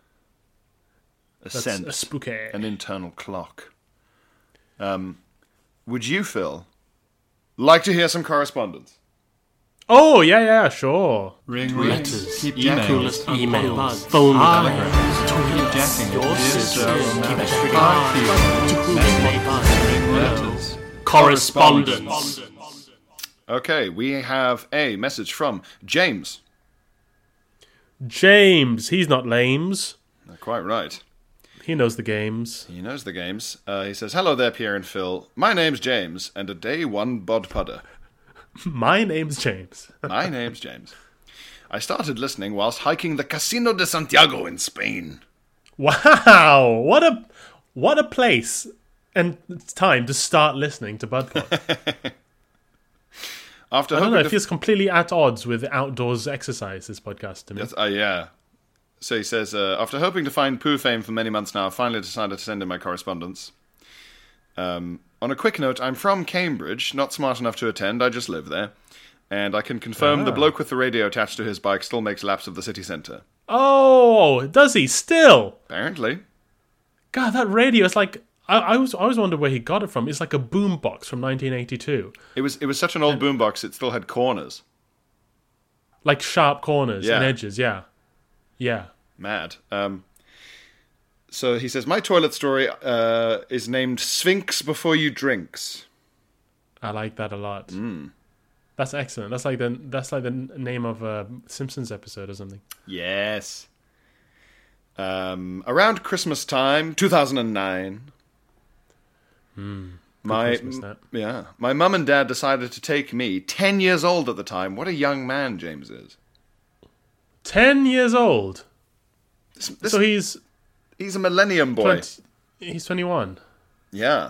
A That's sense, a spooky. An internal clock. Um, would you, Phil, like to hear some correspondence? Oh, yeah, yeah, sure. Ring letters, keep emails, jacking, emails, phone calls, keep jacking, your sisters, ring letters, correspondence. Okay, we have a message from James. James, he's not lames. Quite right. He knows the games. He knows the games. Uh, he says, hello there, Pierre and Phil. My name's James, and a day one bod pudder. My name's James. My name's James. I started listening whilst hiking the Casino de Santiago in Spain. Wow! What a what a place and time to start listening to BudPod. After I don't know, it to... feels completely at odds with outdoors exercise, this podcast, to me. Yes, uh, yeah. So he says, uh, after hoping to find Pooh fame for many months now, I finally decided to send in my correspondence. Um, on a quick note, I'm from Cambridge, not smart enough to attend, I just live there. And I can confirm ah. the bloke with the radio attached to his bike still makes laps of the city centre. Oh, does he still? Apparently. God, that radio is like... I, I was I always wondered where he got it from. It's like a boombox from nineteen eighty-two. It was it was such an old boombox, it still had corners. Like sharp corners yeah. and edges, yeah. Yeah. Mad. Um, so he says, my toilet story uh, is named Sphinx Before You Drinks. I like that a lot. Mm. That's excellent. That's like the that's like the name of a Simpsons episode or something. Yes. Um, around Christmas time, two thousand nine... Hmm. My m- yeah, my mum and dad decided to take me, ten years old at the time. What a young man James is. Ten years old. This, this, so he's he's a millennium boy. twenty, he's twenty-one. Yeah.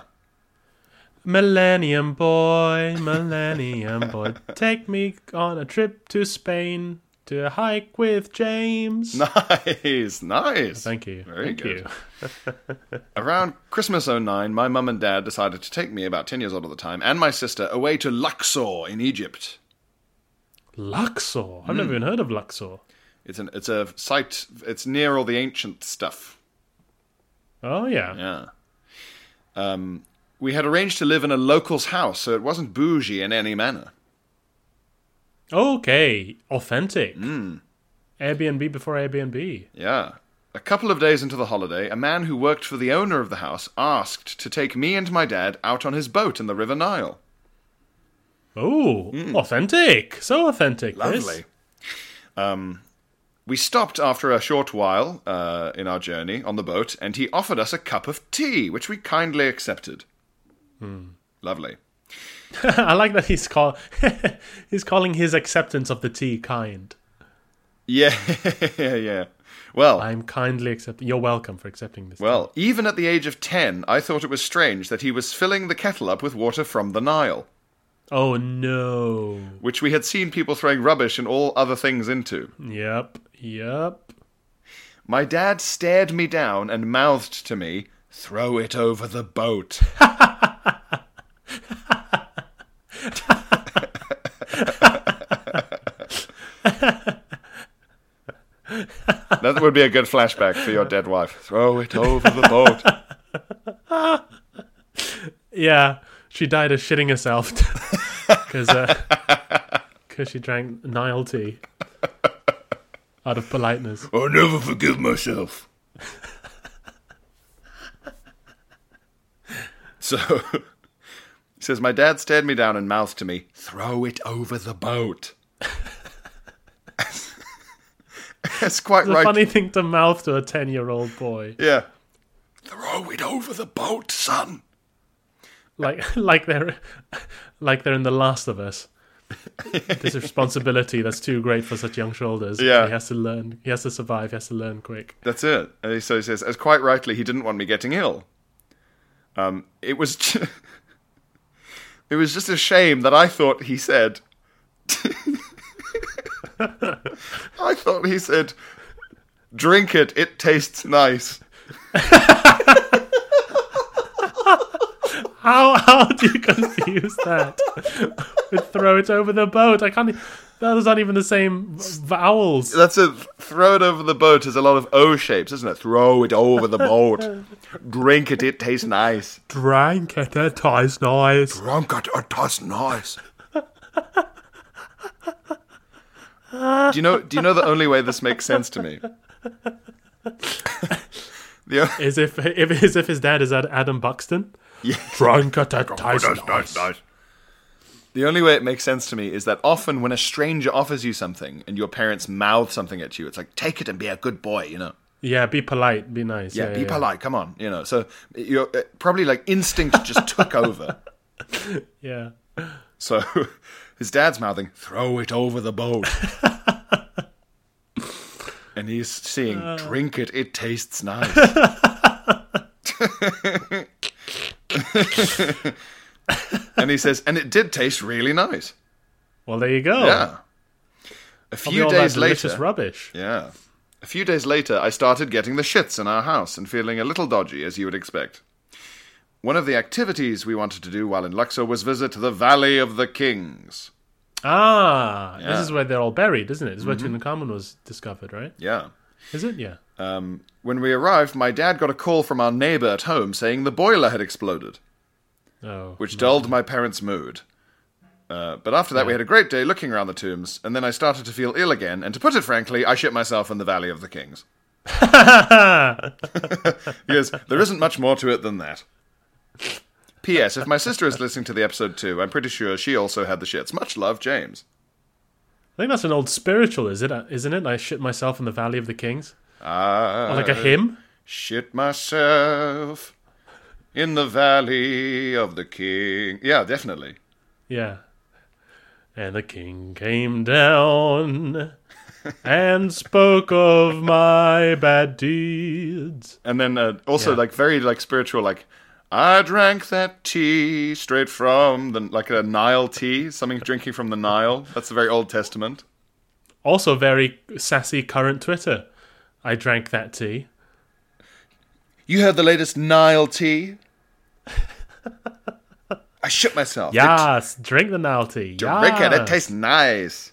Millennium boy, millennium boy, take me on a trip to Spain to hike with James. Nice, nice. Thank you. Very Thank good. you. Around Christmas oh nine, my mum and dad decided to take me, about ten years old at the time, and my sister away to Luxor in Egypt. Luxor? I've mm. never even heard of Luxor. It's an it's a site. It's near all the ancient stuff. Oh yeah. Yeah. Um, we had arranged to live in a local's house, so it wasn't bougie in any manner. Okay, authentic. Mm. Airbnb before Airbnb. Yeah. A couple of days into the holiday, a man who worked for the owner of the house asked to take me and my dad out on his boat in the River Nile. Oh, mm. authentic. So authentic. Lovely. Um, we stopped after a short while uh, in our journey on the boat, and he offered us a cup of tea, which we kindly accepted. Mm. Lovely. I like that he's call he's calling his acceptance of the tea kind. Yeah, yeah, yeah. Well, I'm kindly accepting. You're welcome for accepting this. Well, tea. Even at the age of ten, I thought it was strange that he was filling the kettle up with water from the Nile. Oh no! Which we had seen people throwing rubbish and all other things into. Yep, yep. My dad stared me down and mouthed to me, "Throw it over the boat." That would be a good flashback for your dead wife. Throw it over the boat. Yeah, she died of shitting herself because uh, cause she drank Nile tea out of politeness. I'll never forgive myself. So, he says, my dad stared me down and mouthed to me, "Throw it over the boat." That's quite It's a right. funny thing to mouth to a ten-year-old boy. Yeah. Throw it over the boat, son. Like, like they're, like they're in The Last of Us. This responsibility that's too great for such young shoulders. Yeah. He has to learn. He has to survive. He has to learn quick. That's it. And he- so he says, as quite rightly, he didn't want me getting ill. Um, it was, ju- it was just a shame that I thought he said. I thought he said, "Drink it. It tastes nice." How how do you confuse that with "throw it over the boat"? I can't. e- Those aren't even the same vowels. That's it. Throw it over the boat is a lot of O shapes, isn't it? Throw it over the boat. Drink it. It tastes nice. Drink it. It tastes nice. Drunk it. It tastes nice. Do you know? Do you know the only way this makes sense to me? The o- As if if as if his dad is Ad- Adam Buxton. Yeah. Drunk it. It tastes Nice, nice. nice. The only way it makes sense to me is that often when a stranger offers you something and your parents mouth something at you, it's like, take it and be a good boy, you know. Yeah, be polite. Be nice. Yeah, Yeah, be yeah. polite. Come on, you know. So you're uh, probably like instinct just took over. Yeah. So his dad's mouthing, "Throw it over the boat," and he's seeing, "Drink it. It tastes nice." And he says, and it did taste really nice. Well, there you go. Yeah. A Probably few all days that delicious later, rubbish. yeah. A few days later, I started getting the shits in our house and feeling a little dodgy, as you would expect. One of the activities we wanted to do while in Luxor was visit the Valley of the Kings. Ah, Yeah. this is where they're all buried, isn't it? This is where Tutankhamun was discovered, right? Yeah. Is it? Yeah. Um, when we arrived, my dad got a call from our neighbor at home saying the boiler had exploded, Oh. which dulled my parents' mood. Uh, but after that, we had a great day looking around the tombs, and then I started to feel ill again, and to put it frankly, I shit myself in the Valley of the Kings. Because there isn't much more to it than that. P S. If my sister is listening to the episode too, I'm pretty sure she also had the shits. Much love, James. I think that's an old spiritual, is it? Isn't it? I shit myself in the Valley of the Kings. I Or like a hymn. shit myself in the Valley of the King. Yeah, definitely. Yeah. And the king came down and spoke of my bad deeds. And then uh, also Yeah. like very like spiritual, like I drank that tea straight from the like a Nile tea, something drinking from the Nile. That's the very Old Testament. Also very sassy current Twitter. I drank that tea. You heard the latest Nile tea? I shit myself. Yes, drink the Nile tea. It, drink it. It Yes. tastes nice.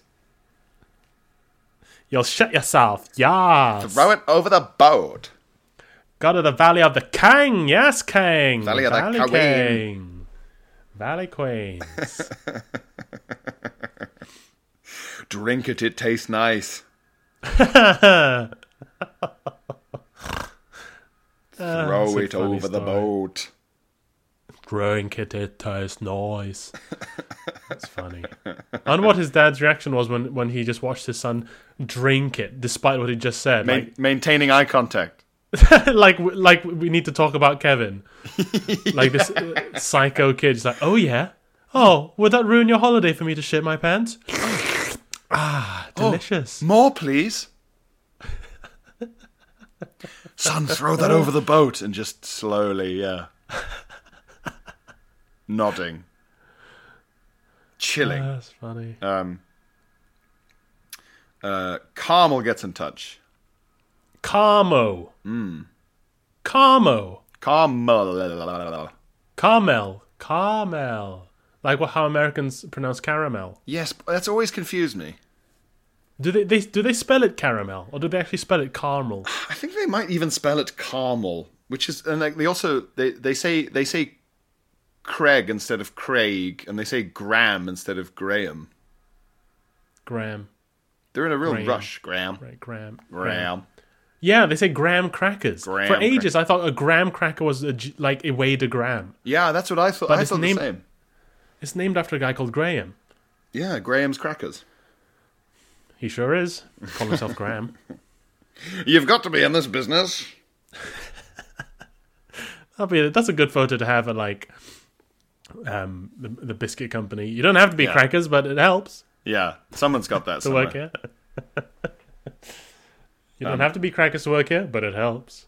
You'll shit yourself. Yes. Throw it over the boat. Go to the Valley of the King. Yes, King. Valley of the Valley Queen. King. Valley Queens. Drink it. It tastes nice. Throw that's a it funny over the story. boat. Drink it, it tastes nice. That's funny. And what his dad's reaction was when, when he just watched his son drink it, despite what he just said. Ma- maintaining eye contact. Like, like, like we need to talk about Kevin. Like this uh, psycho kid. He's like, oh yeah? Oh, would that ruin your holiday for me to shit my pants? Ah, delicious. More, please. Son, throw that over the boat. And just slowly, yeah. Nodding. Chilling. That's funny. Um, uh, Carmel gets in touch. Carmo. Mm. Carmo. Carmel. Carmel. Carmel. Like what, how Americans pronounce caramel. Yes, that's always confused me. Do they, they do they spell it caramel, or do they actually spell it caramel? I think they might even spell it caramel, which is, and like they also they, they say they say Craig instead of Craig, and they say Graham instead of Graham. Graham. They're in a real Graham. rush. Graham. Right, Graham. Graham. Yeah, they say graham crackers. Graham For ages, crack- I thought a graham cracker was a, g- like it weighed a gram. Yeah, that's what I thought. But I it's thought named- the same. It's named after a guy called Graham. Yeah, Graham's crackers. He sure is. Call himself Graham. You've got to be in this business. That'll be, that's a good photo to have at like um, the, the biscuit company. You don't have to be Yeah. crackers, but it helps Yeah, someone's got that to somewhere. work here. You don't have to be crackers to work here, but it helps.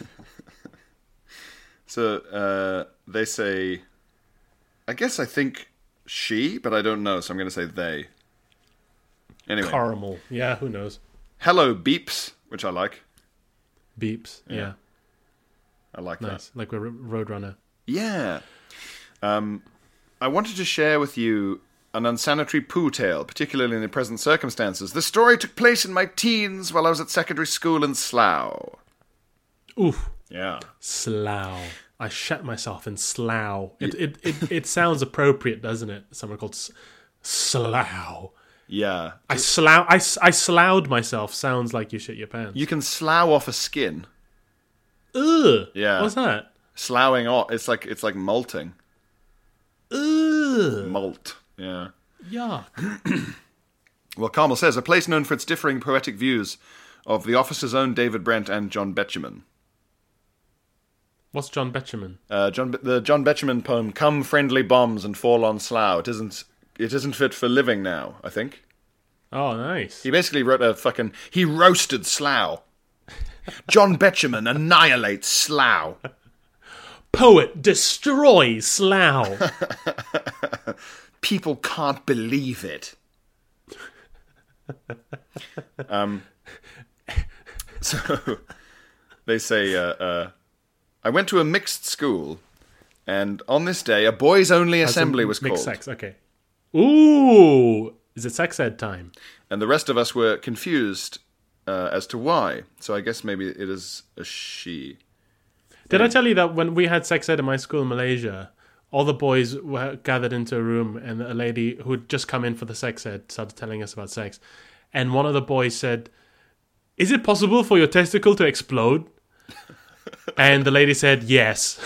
So uh, they say, I guess I think she, but I don't know, so I'm going to say they. Anyway, Caramel. Yeah, who knows? hello beeps, which I like. Beeps. Yeah. I like Nice. Like we're Roadrunner. that. Yeah. Um, I wanted to share with you an unsanitary poo tale, particularly in the present circumstances. The story took place in my teens while I was at secondary school in Slough. Oof. Yeah. Slough. I shat myself in Slough. It, it, it, it sounds appropriate, doesn't it? Somewhere called S- Slough. Yeah. I slough. I, s- I sloughed myself. Sounds like you shit your pants. You can slough off a skin. Ugh. Yeah. What's that? Sloughing off. It's like it's like malting. Ugh. Malt. Yeah. Yuck. Well, Carmel says, a place known for its differing poetic views of the Officer's own David Brent and John Betjeman. What's John Betjeman? Uh, John, the John Betjeman poem, "Come friendly bombs and fall on Slough." It isn't, it isn't fit for living now, I think. Oh, nice. He basically wrote a fucking, he roasted Slough. John Betjeman annihilates Slough. Poet destroys Slough. People can't believe it. um, so they say, uh, uh, I went to a mixed school, and on this day, a boys-only assembly was Mixed called. sex. Okay. Ooh. Is it sex ed time? And the rest of us were confused uh, as to why. So I guess maybe it is a she. Did I tell you that when we had sex ed in my school in Malaysia, all the boys were gathered into a room, and a lady who had just come in for the sex ed started telling us about sex. And one of the boys said, "Is it possible for your testicle to explode?" And the lady said, "Yes."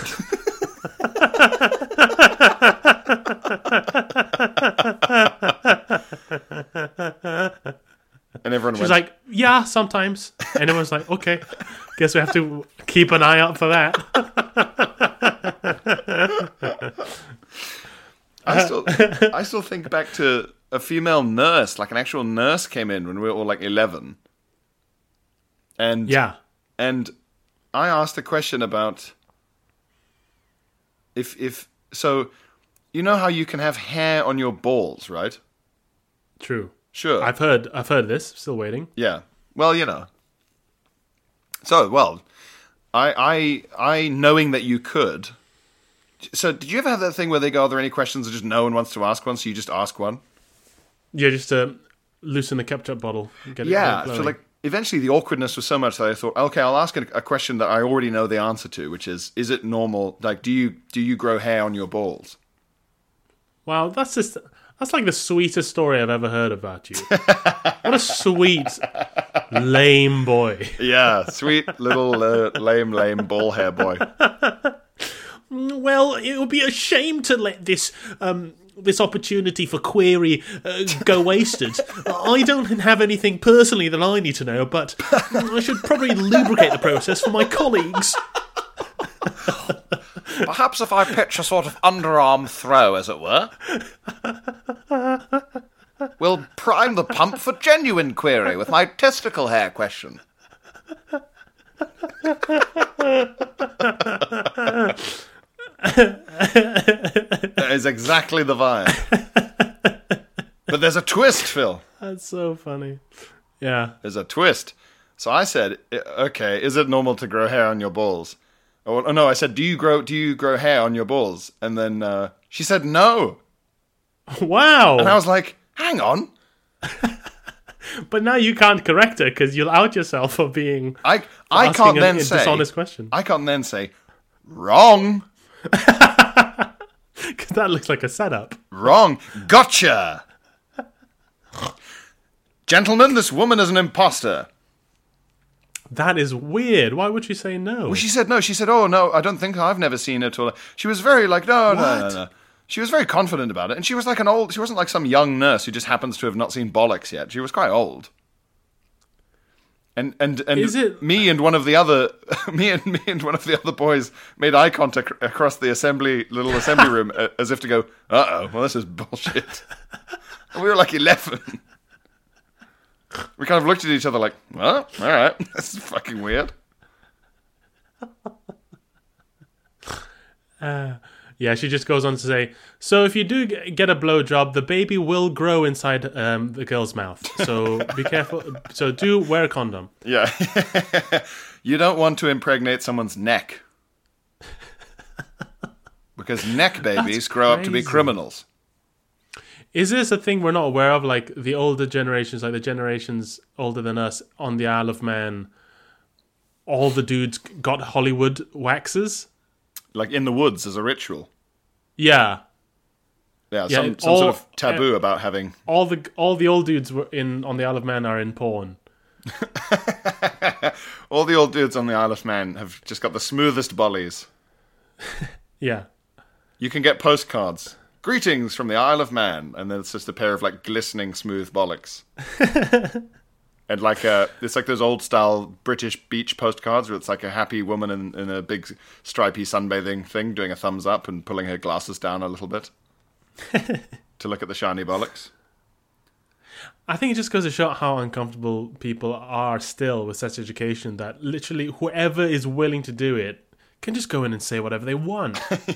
And everyone She's went, like, "Yeah, sometimes." And everyone's like, "Okay, guess we have to keep an eye out for that." I still, I still think back to a female nurse, like an actual nurse came in when we were all like eleven. And Yeah. And I asked a question about if if so you know how you can have hair on your balls, right? True. Sure. I've heard I've heard this. Still waiting. Yeah. Well, you know. So, well, I I I knowing that you could. So, did you ever have that thing where they go, "Are there any questions?" and just no one wants to ask one, so you just ask one? Yeah, just to loosen the ketchup bottle. and Get it Yeah. flowing. So, like, eventually the awkwardness was so much that I thought, okay, I'll ask a, a question that I already know the answer to, which is: is it normal? Like, do you do you grow hair on your balls? Wow, that's just that's like the sweetest story I've ever heard about you. What a sweet, lame boy. Yeah, sweet little uh, lame, lame ball hair boy. Well, it would be a shame to let this um, this opportunity for query uh, go wasted. I don't have anything personally that I need to know, but I should probably lubricate the process for my colleagues. Perhaps if I pitch a sort of underarm throw, as it were, we'll prime the pump for genuine query with my testicle hair question. That is exactly the vibe. But there's a twist, Phil. That's so funny. Yeah. There's a twist. So I said, okay, is it normal to grow hair on your balls? Oh, oh no, I said, do you grow do you grow hair on your balls? And then uh, she said no. Wow. And I was like, hang on. But now you can't correct her because you'll out yourself for being I for I can't a, then a say dishonest question. I can't then say wrong. Because that looks like a setup. Wrong. Gotcha. Gentlemen, this woman is an imposter. That is weird. Why would she say no? Well, she said no. She said, oh, no, I don't think I've never seen it. Or she was very like, no, no, no, What? no. She was very confident about it. And she was like an old, she wasn't like some young nurse who just happens to have not seen bollocks yet. She was quite old. And and and Is it- me and one of the other me and me and one of the other boys made eye contact across the assembly little assembly room uh, as if to go, uh oh, well this is bullshit. And we were like eleven. We kind of looked at each other like, well, all right, this is fucking weird. Uh, yeah, she just goes on to say, so if you do g- get a blowjob, the baby will grow inside um, the girl's mouth. So be careful. So do wear a condom. Yeah. You don't want to impregnate someone's neck. Because neck babies grow up to be crazy. criminals. Is this a thing we're not aware of? Like the older generations, like the generations older than us on the Isle of Man, all the dudes got Hollywood waxes? Like in the woods as a ritual. Yeah. Yeah, Yeah, some, some all- sort of taboo about having... All the all the old dudes were in on the Isle of Man are in porn. All the old dudes on the Isle of Man have just got the smoothest bollies. Yeah. You can get postcards. Greetings from the Isle of Man. And then it's just a pair of like glistening smooth bollocks. And like uh, it's like those old style British beach postcards where it's like a happy woman in, in a big stripy sunbathing thing doing a thumbs up and pulling her glasses down a little bit to look at the shiny bollocks. I think it just goes to show how uncomfortable people are still with sex education that literally whoever is willing to do it can just go in and say whatever they want.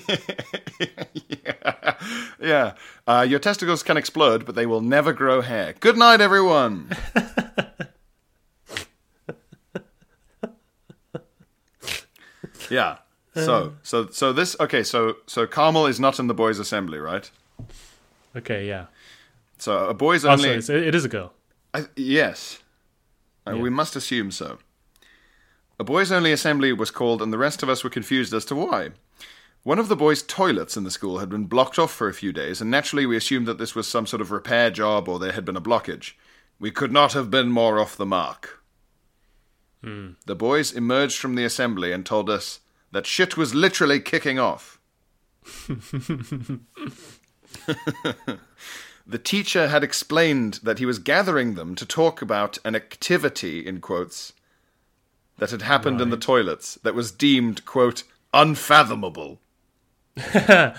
yeah. yeah. Uh, your testicles can explode, but they will never grow hair. Good night, everyone. Yeah. So, so, so this. Okay. So, so Carmel is not in the boys' assembly, right? Okay, yeah. So a boys Oh, only. sorry, it is a girl. I, yes. Uh, Yeah. We must assume so. A boys only assembly was called, and the rest of us were confused as to why. One of the boys' toilets in the school had been blocked off for a few days, and naturally we assumed that this was some sort of repair job or there had been a blockage. We could not have been more off the mark. Hmm. The boys emerged from the assembly and told us that shit was literally kicking off. The teacher had explained that he was gathering them to talk about an activity, in quotes, that had happened in the toilets that was deemed, quote, unfathomable. The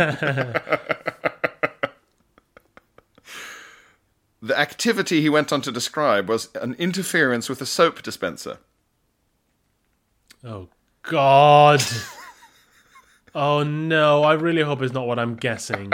activity he went on to describe was an interference with a soap dispenser. Oh, God. Oh, no. I really hope it's not what I'm guessing.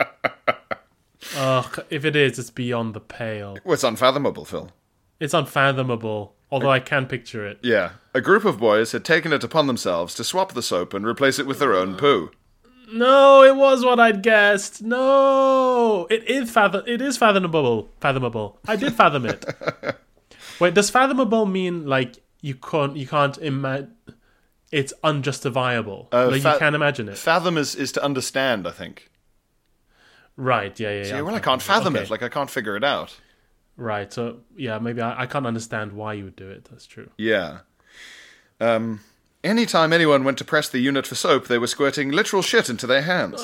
Ugh, if it is, it's beyond the pale. Well, it's unfathomable, Phil. It's unfathomable, although I can picture it. Yeah. A group of boys had taken it upon themselves to swap the soap and replace it with their own poo. No, it was what I'd guessed. No, it is fathom. It is fathomable. Fathomable. I did fathom it. Wait, does fathomable mean like you can't? You can't imagine? It's unjustifiable. Uh, like fa- you can't imagine it. Fathom is, is to understand, I think. Right. Yeah. Yeah. See, yeah. well, I can't fathom Okay. it. Like, I can't figure it out. Right. So yeah, maybe I, I can't understand why you would do it. That's true. Yeah. Um, anytime anyone went to press the unit for soap, they were squirting literal shit into their hands.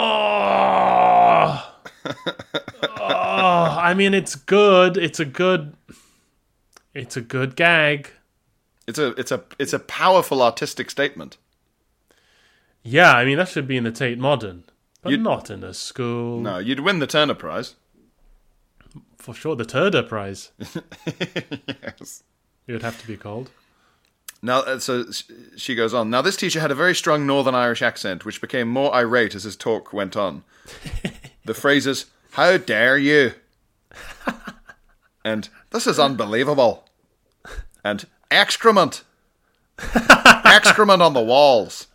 Oh. Oh. I mean, it's good. It's a good. It's a good gag. It's a it's a it's a powerful artistic statement. Yeah, I mean that should be in the Tate Modern, but You'd- not in a school. No, you'd win the Turner Prize. For sure, the Turner Prize. Yes. It would have to be called. Now, uh, so sh- she goes on. Now, this teacher had a very strong Northern Irish accent, which became more irate as his talk went on. The phrases, "How dare you?" and "This is unbelievable," and excrement. Excrement on the walls.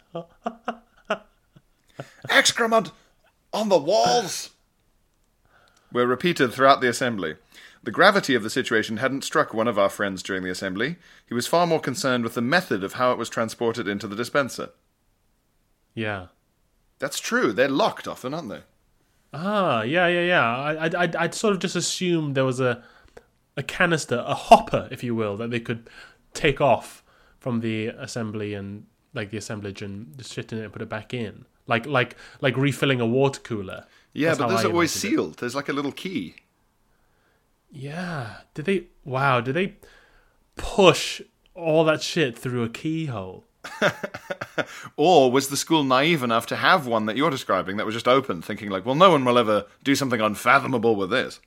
Excrement on the walls were repeated throughout the assembly. The gravity of the situation hadn't struck one of our friends during the assembly. He was far more concerned with the method of how it was transported into the dispenser. Yeah. That's true. They're locked often, aren't they? Ah, yeah, yeah, yeah. I, I, I'd, I'd sort of just assumed there was a, a canister, a hopper, if you will, that they could take off from the assembly and like the assemblage and just shit in it and put it back in, like like like refilling a water cooler. Yeah, That's but how those I are always imagined it. sealed. There's like a little key. Yeah. Did they? Wow. Did they push all that shit through a keyhole? Or was the school naive enough to have one that you're describing that was just open, thinking like, well, no one will ever do something unfathomable with this.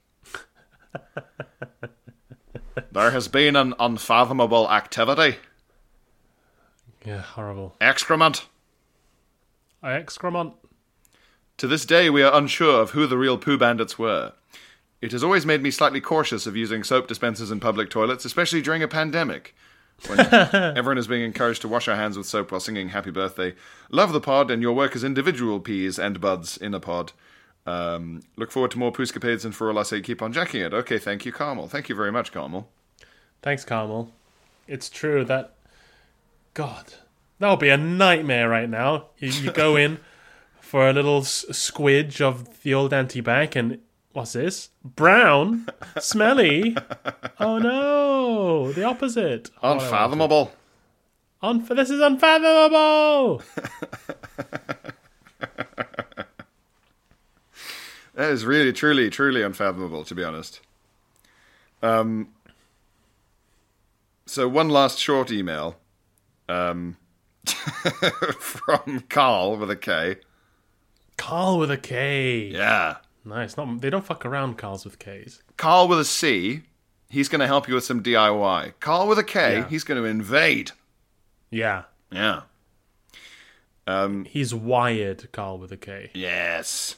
There has been an unfathomable activity. Yeah, horrible. Excrement. Excrement. To this day, we are unsure of who the real poo bandits were. It has always made me slightly cautious of using soap dispensers in public toilets, especially during a pandemic, when everyone is being encouraged to wash our hands with soap while singing Happy Birthday. Love the pod and your work as individual peas and buds in a pod. Um, look forward to more pooscapades, and for all I say, keep on jacking it. Okay, thank you, Carmel. Thank you very much, Carmel. Thanks, Carmel. It's true that... God, that would be a nightmare right now. You, you go in for a little s- squidge of the old antibac and... What's this? Brown? Smelly? Oh no! The opposite. Unfathomable. Unf- this is unfathomable! That is really, truly, truly unfathomable, to be honest. Um. So one last short email. Um, from Carl with a K. Carl with a K. Yeah. Nice. Not they don't fuck around, Carls with K's. Carl with a C. He's going to help you with some D I Y. Carl with a K. Yeah. He's going to invade. Yeah. Yeah. Um. He's wired, Carl with a K. Yes.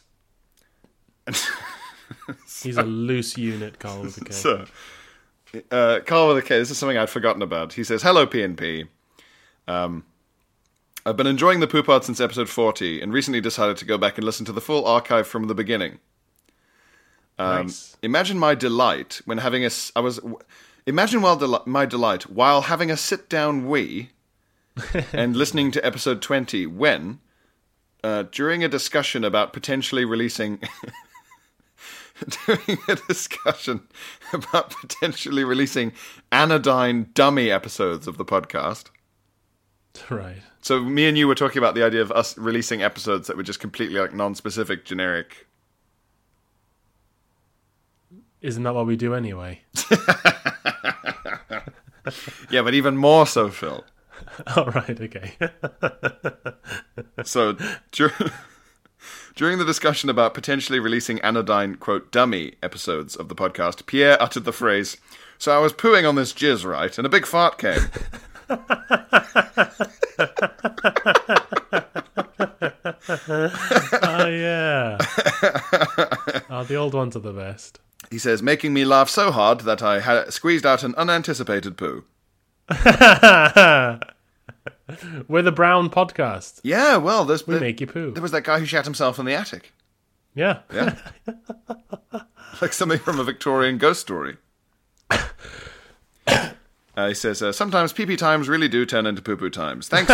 He's a loose unit, Carl with a K. So, uh, Carl with a K. This is something I'd forgotten about. He says, "Hello, P N P. Um, I've been enjoying the Poo Pod since episode forty, and recently decided to go back and listen to the full archive from the beginning. Um, Nice. Imagine my delight when having a s- I was imagine while del- my delight while having a sit down wee and listening to episode twenty when uh, during a discussion about potentially releasing during a discussion about potentially releasing anodyne dummy episodes of the podcast." Right. So me and you were talking about the idea of us releasing episodes that were just completely like non-specific, generic. Isn't that what we do anyway? Yeah, but even more so, Phil. All right, okay. So dur- during the discussion about potentially releasing anodyne, quote, dummy episodes of the podcast, Pierre uttered the phrase, "So I was pooing on this jizz, right, and a big fart came." Oh, yeah. Oh, the old ones are the best. He says, making me laugh so hard that I had squeezed out an unanticipated poo. We're the Brown podcast. Yeah, well, there's We there, make you poo. there was that guy who shat himself in the attic. Yeah. Yeah. Like something from a Victorian ghost story. Uh, he says, uh, sometimes pee-pee times really do turn into poo-poo times. Thanks.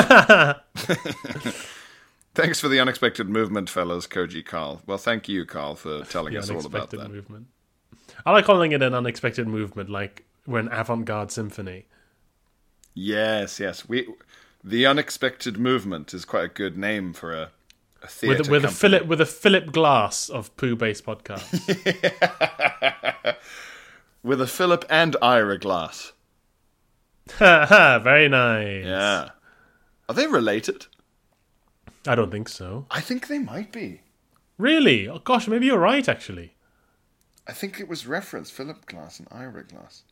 Thanks for the unexpected movement, fellas, Koji Carl. Well, thank you, Carl, for telling The us all about unexpected that. movement. I like calling it an unexpected movement, like we're an avant-garde symphony. Yes, yes. We, the unexpected movement is quite a good name for a, a theatre With, with a company. Philip with a Philip Glass of poo-based podcasts. With a Philip and Ira glass. Very nice. Yeah. Are they related? I don't think so. I think they might be. Really? Oh gosh, maybe you're right. Actually, I think it was referenced, Philip Glass and Ira Glass.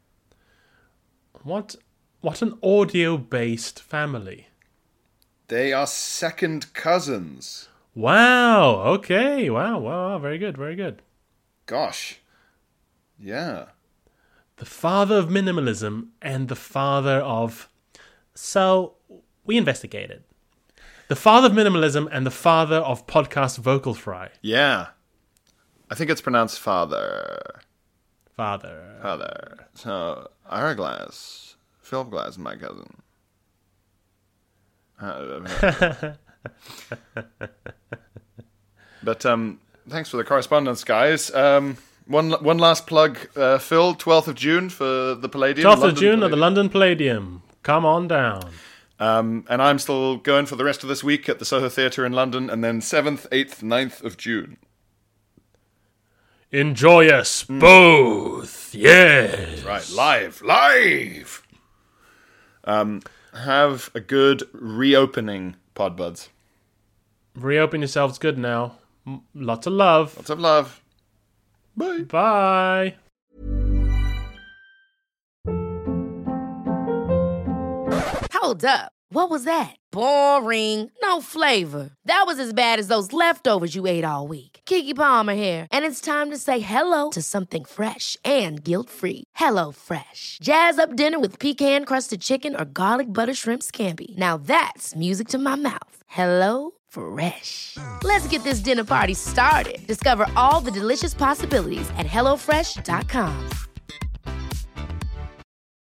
what? What an audio-based family. They are second cousins. Wow. Okay. Wow. Wow. Wow. Very good. Very good. Gosh. Yeah. the father of minimalism and the father of... So, we investigated. The father of minimalism and the father of podcast vocal fry. Yeah. I think it's pronounced father. Father. Father. So, Hourglass. Philip Glass, my cousin. Uh, but, um, thanks for the correspondence, guys. Um, one one last plug, uh, Phil, twelfth of June for the Palladium. twelfth of London June Palladium. at the London Palladium. Come on down. Um, and I'm still going for the rest of this week at the Soho Theatre in London, and then seventh, eighth, ninth of June. Enjoy us mm. both. Yes. Right, live, live. Um, have a good reopening, Podbuds. Reopen yourselves good now. M- lots of love. Lots of love. Bye. Bye. Hold up. What was that? Boring. No flavor. That was as bad as those leftovers you ate all week. Keke Palmer here, and it's time to say hello to something fresh and guilt-free. Hello Fresh. Jazz up dinner with pecan-crusted chicken or garlic butter shrimp scampi. Now that's music to my mouth. Hello Fresh. Let's get this dinner party started. Discover all the delicious possibilities at hello fresh dot com.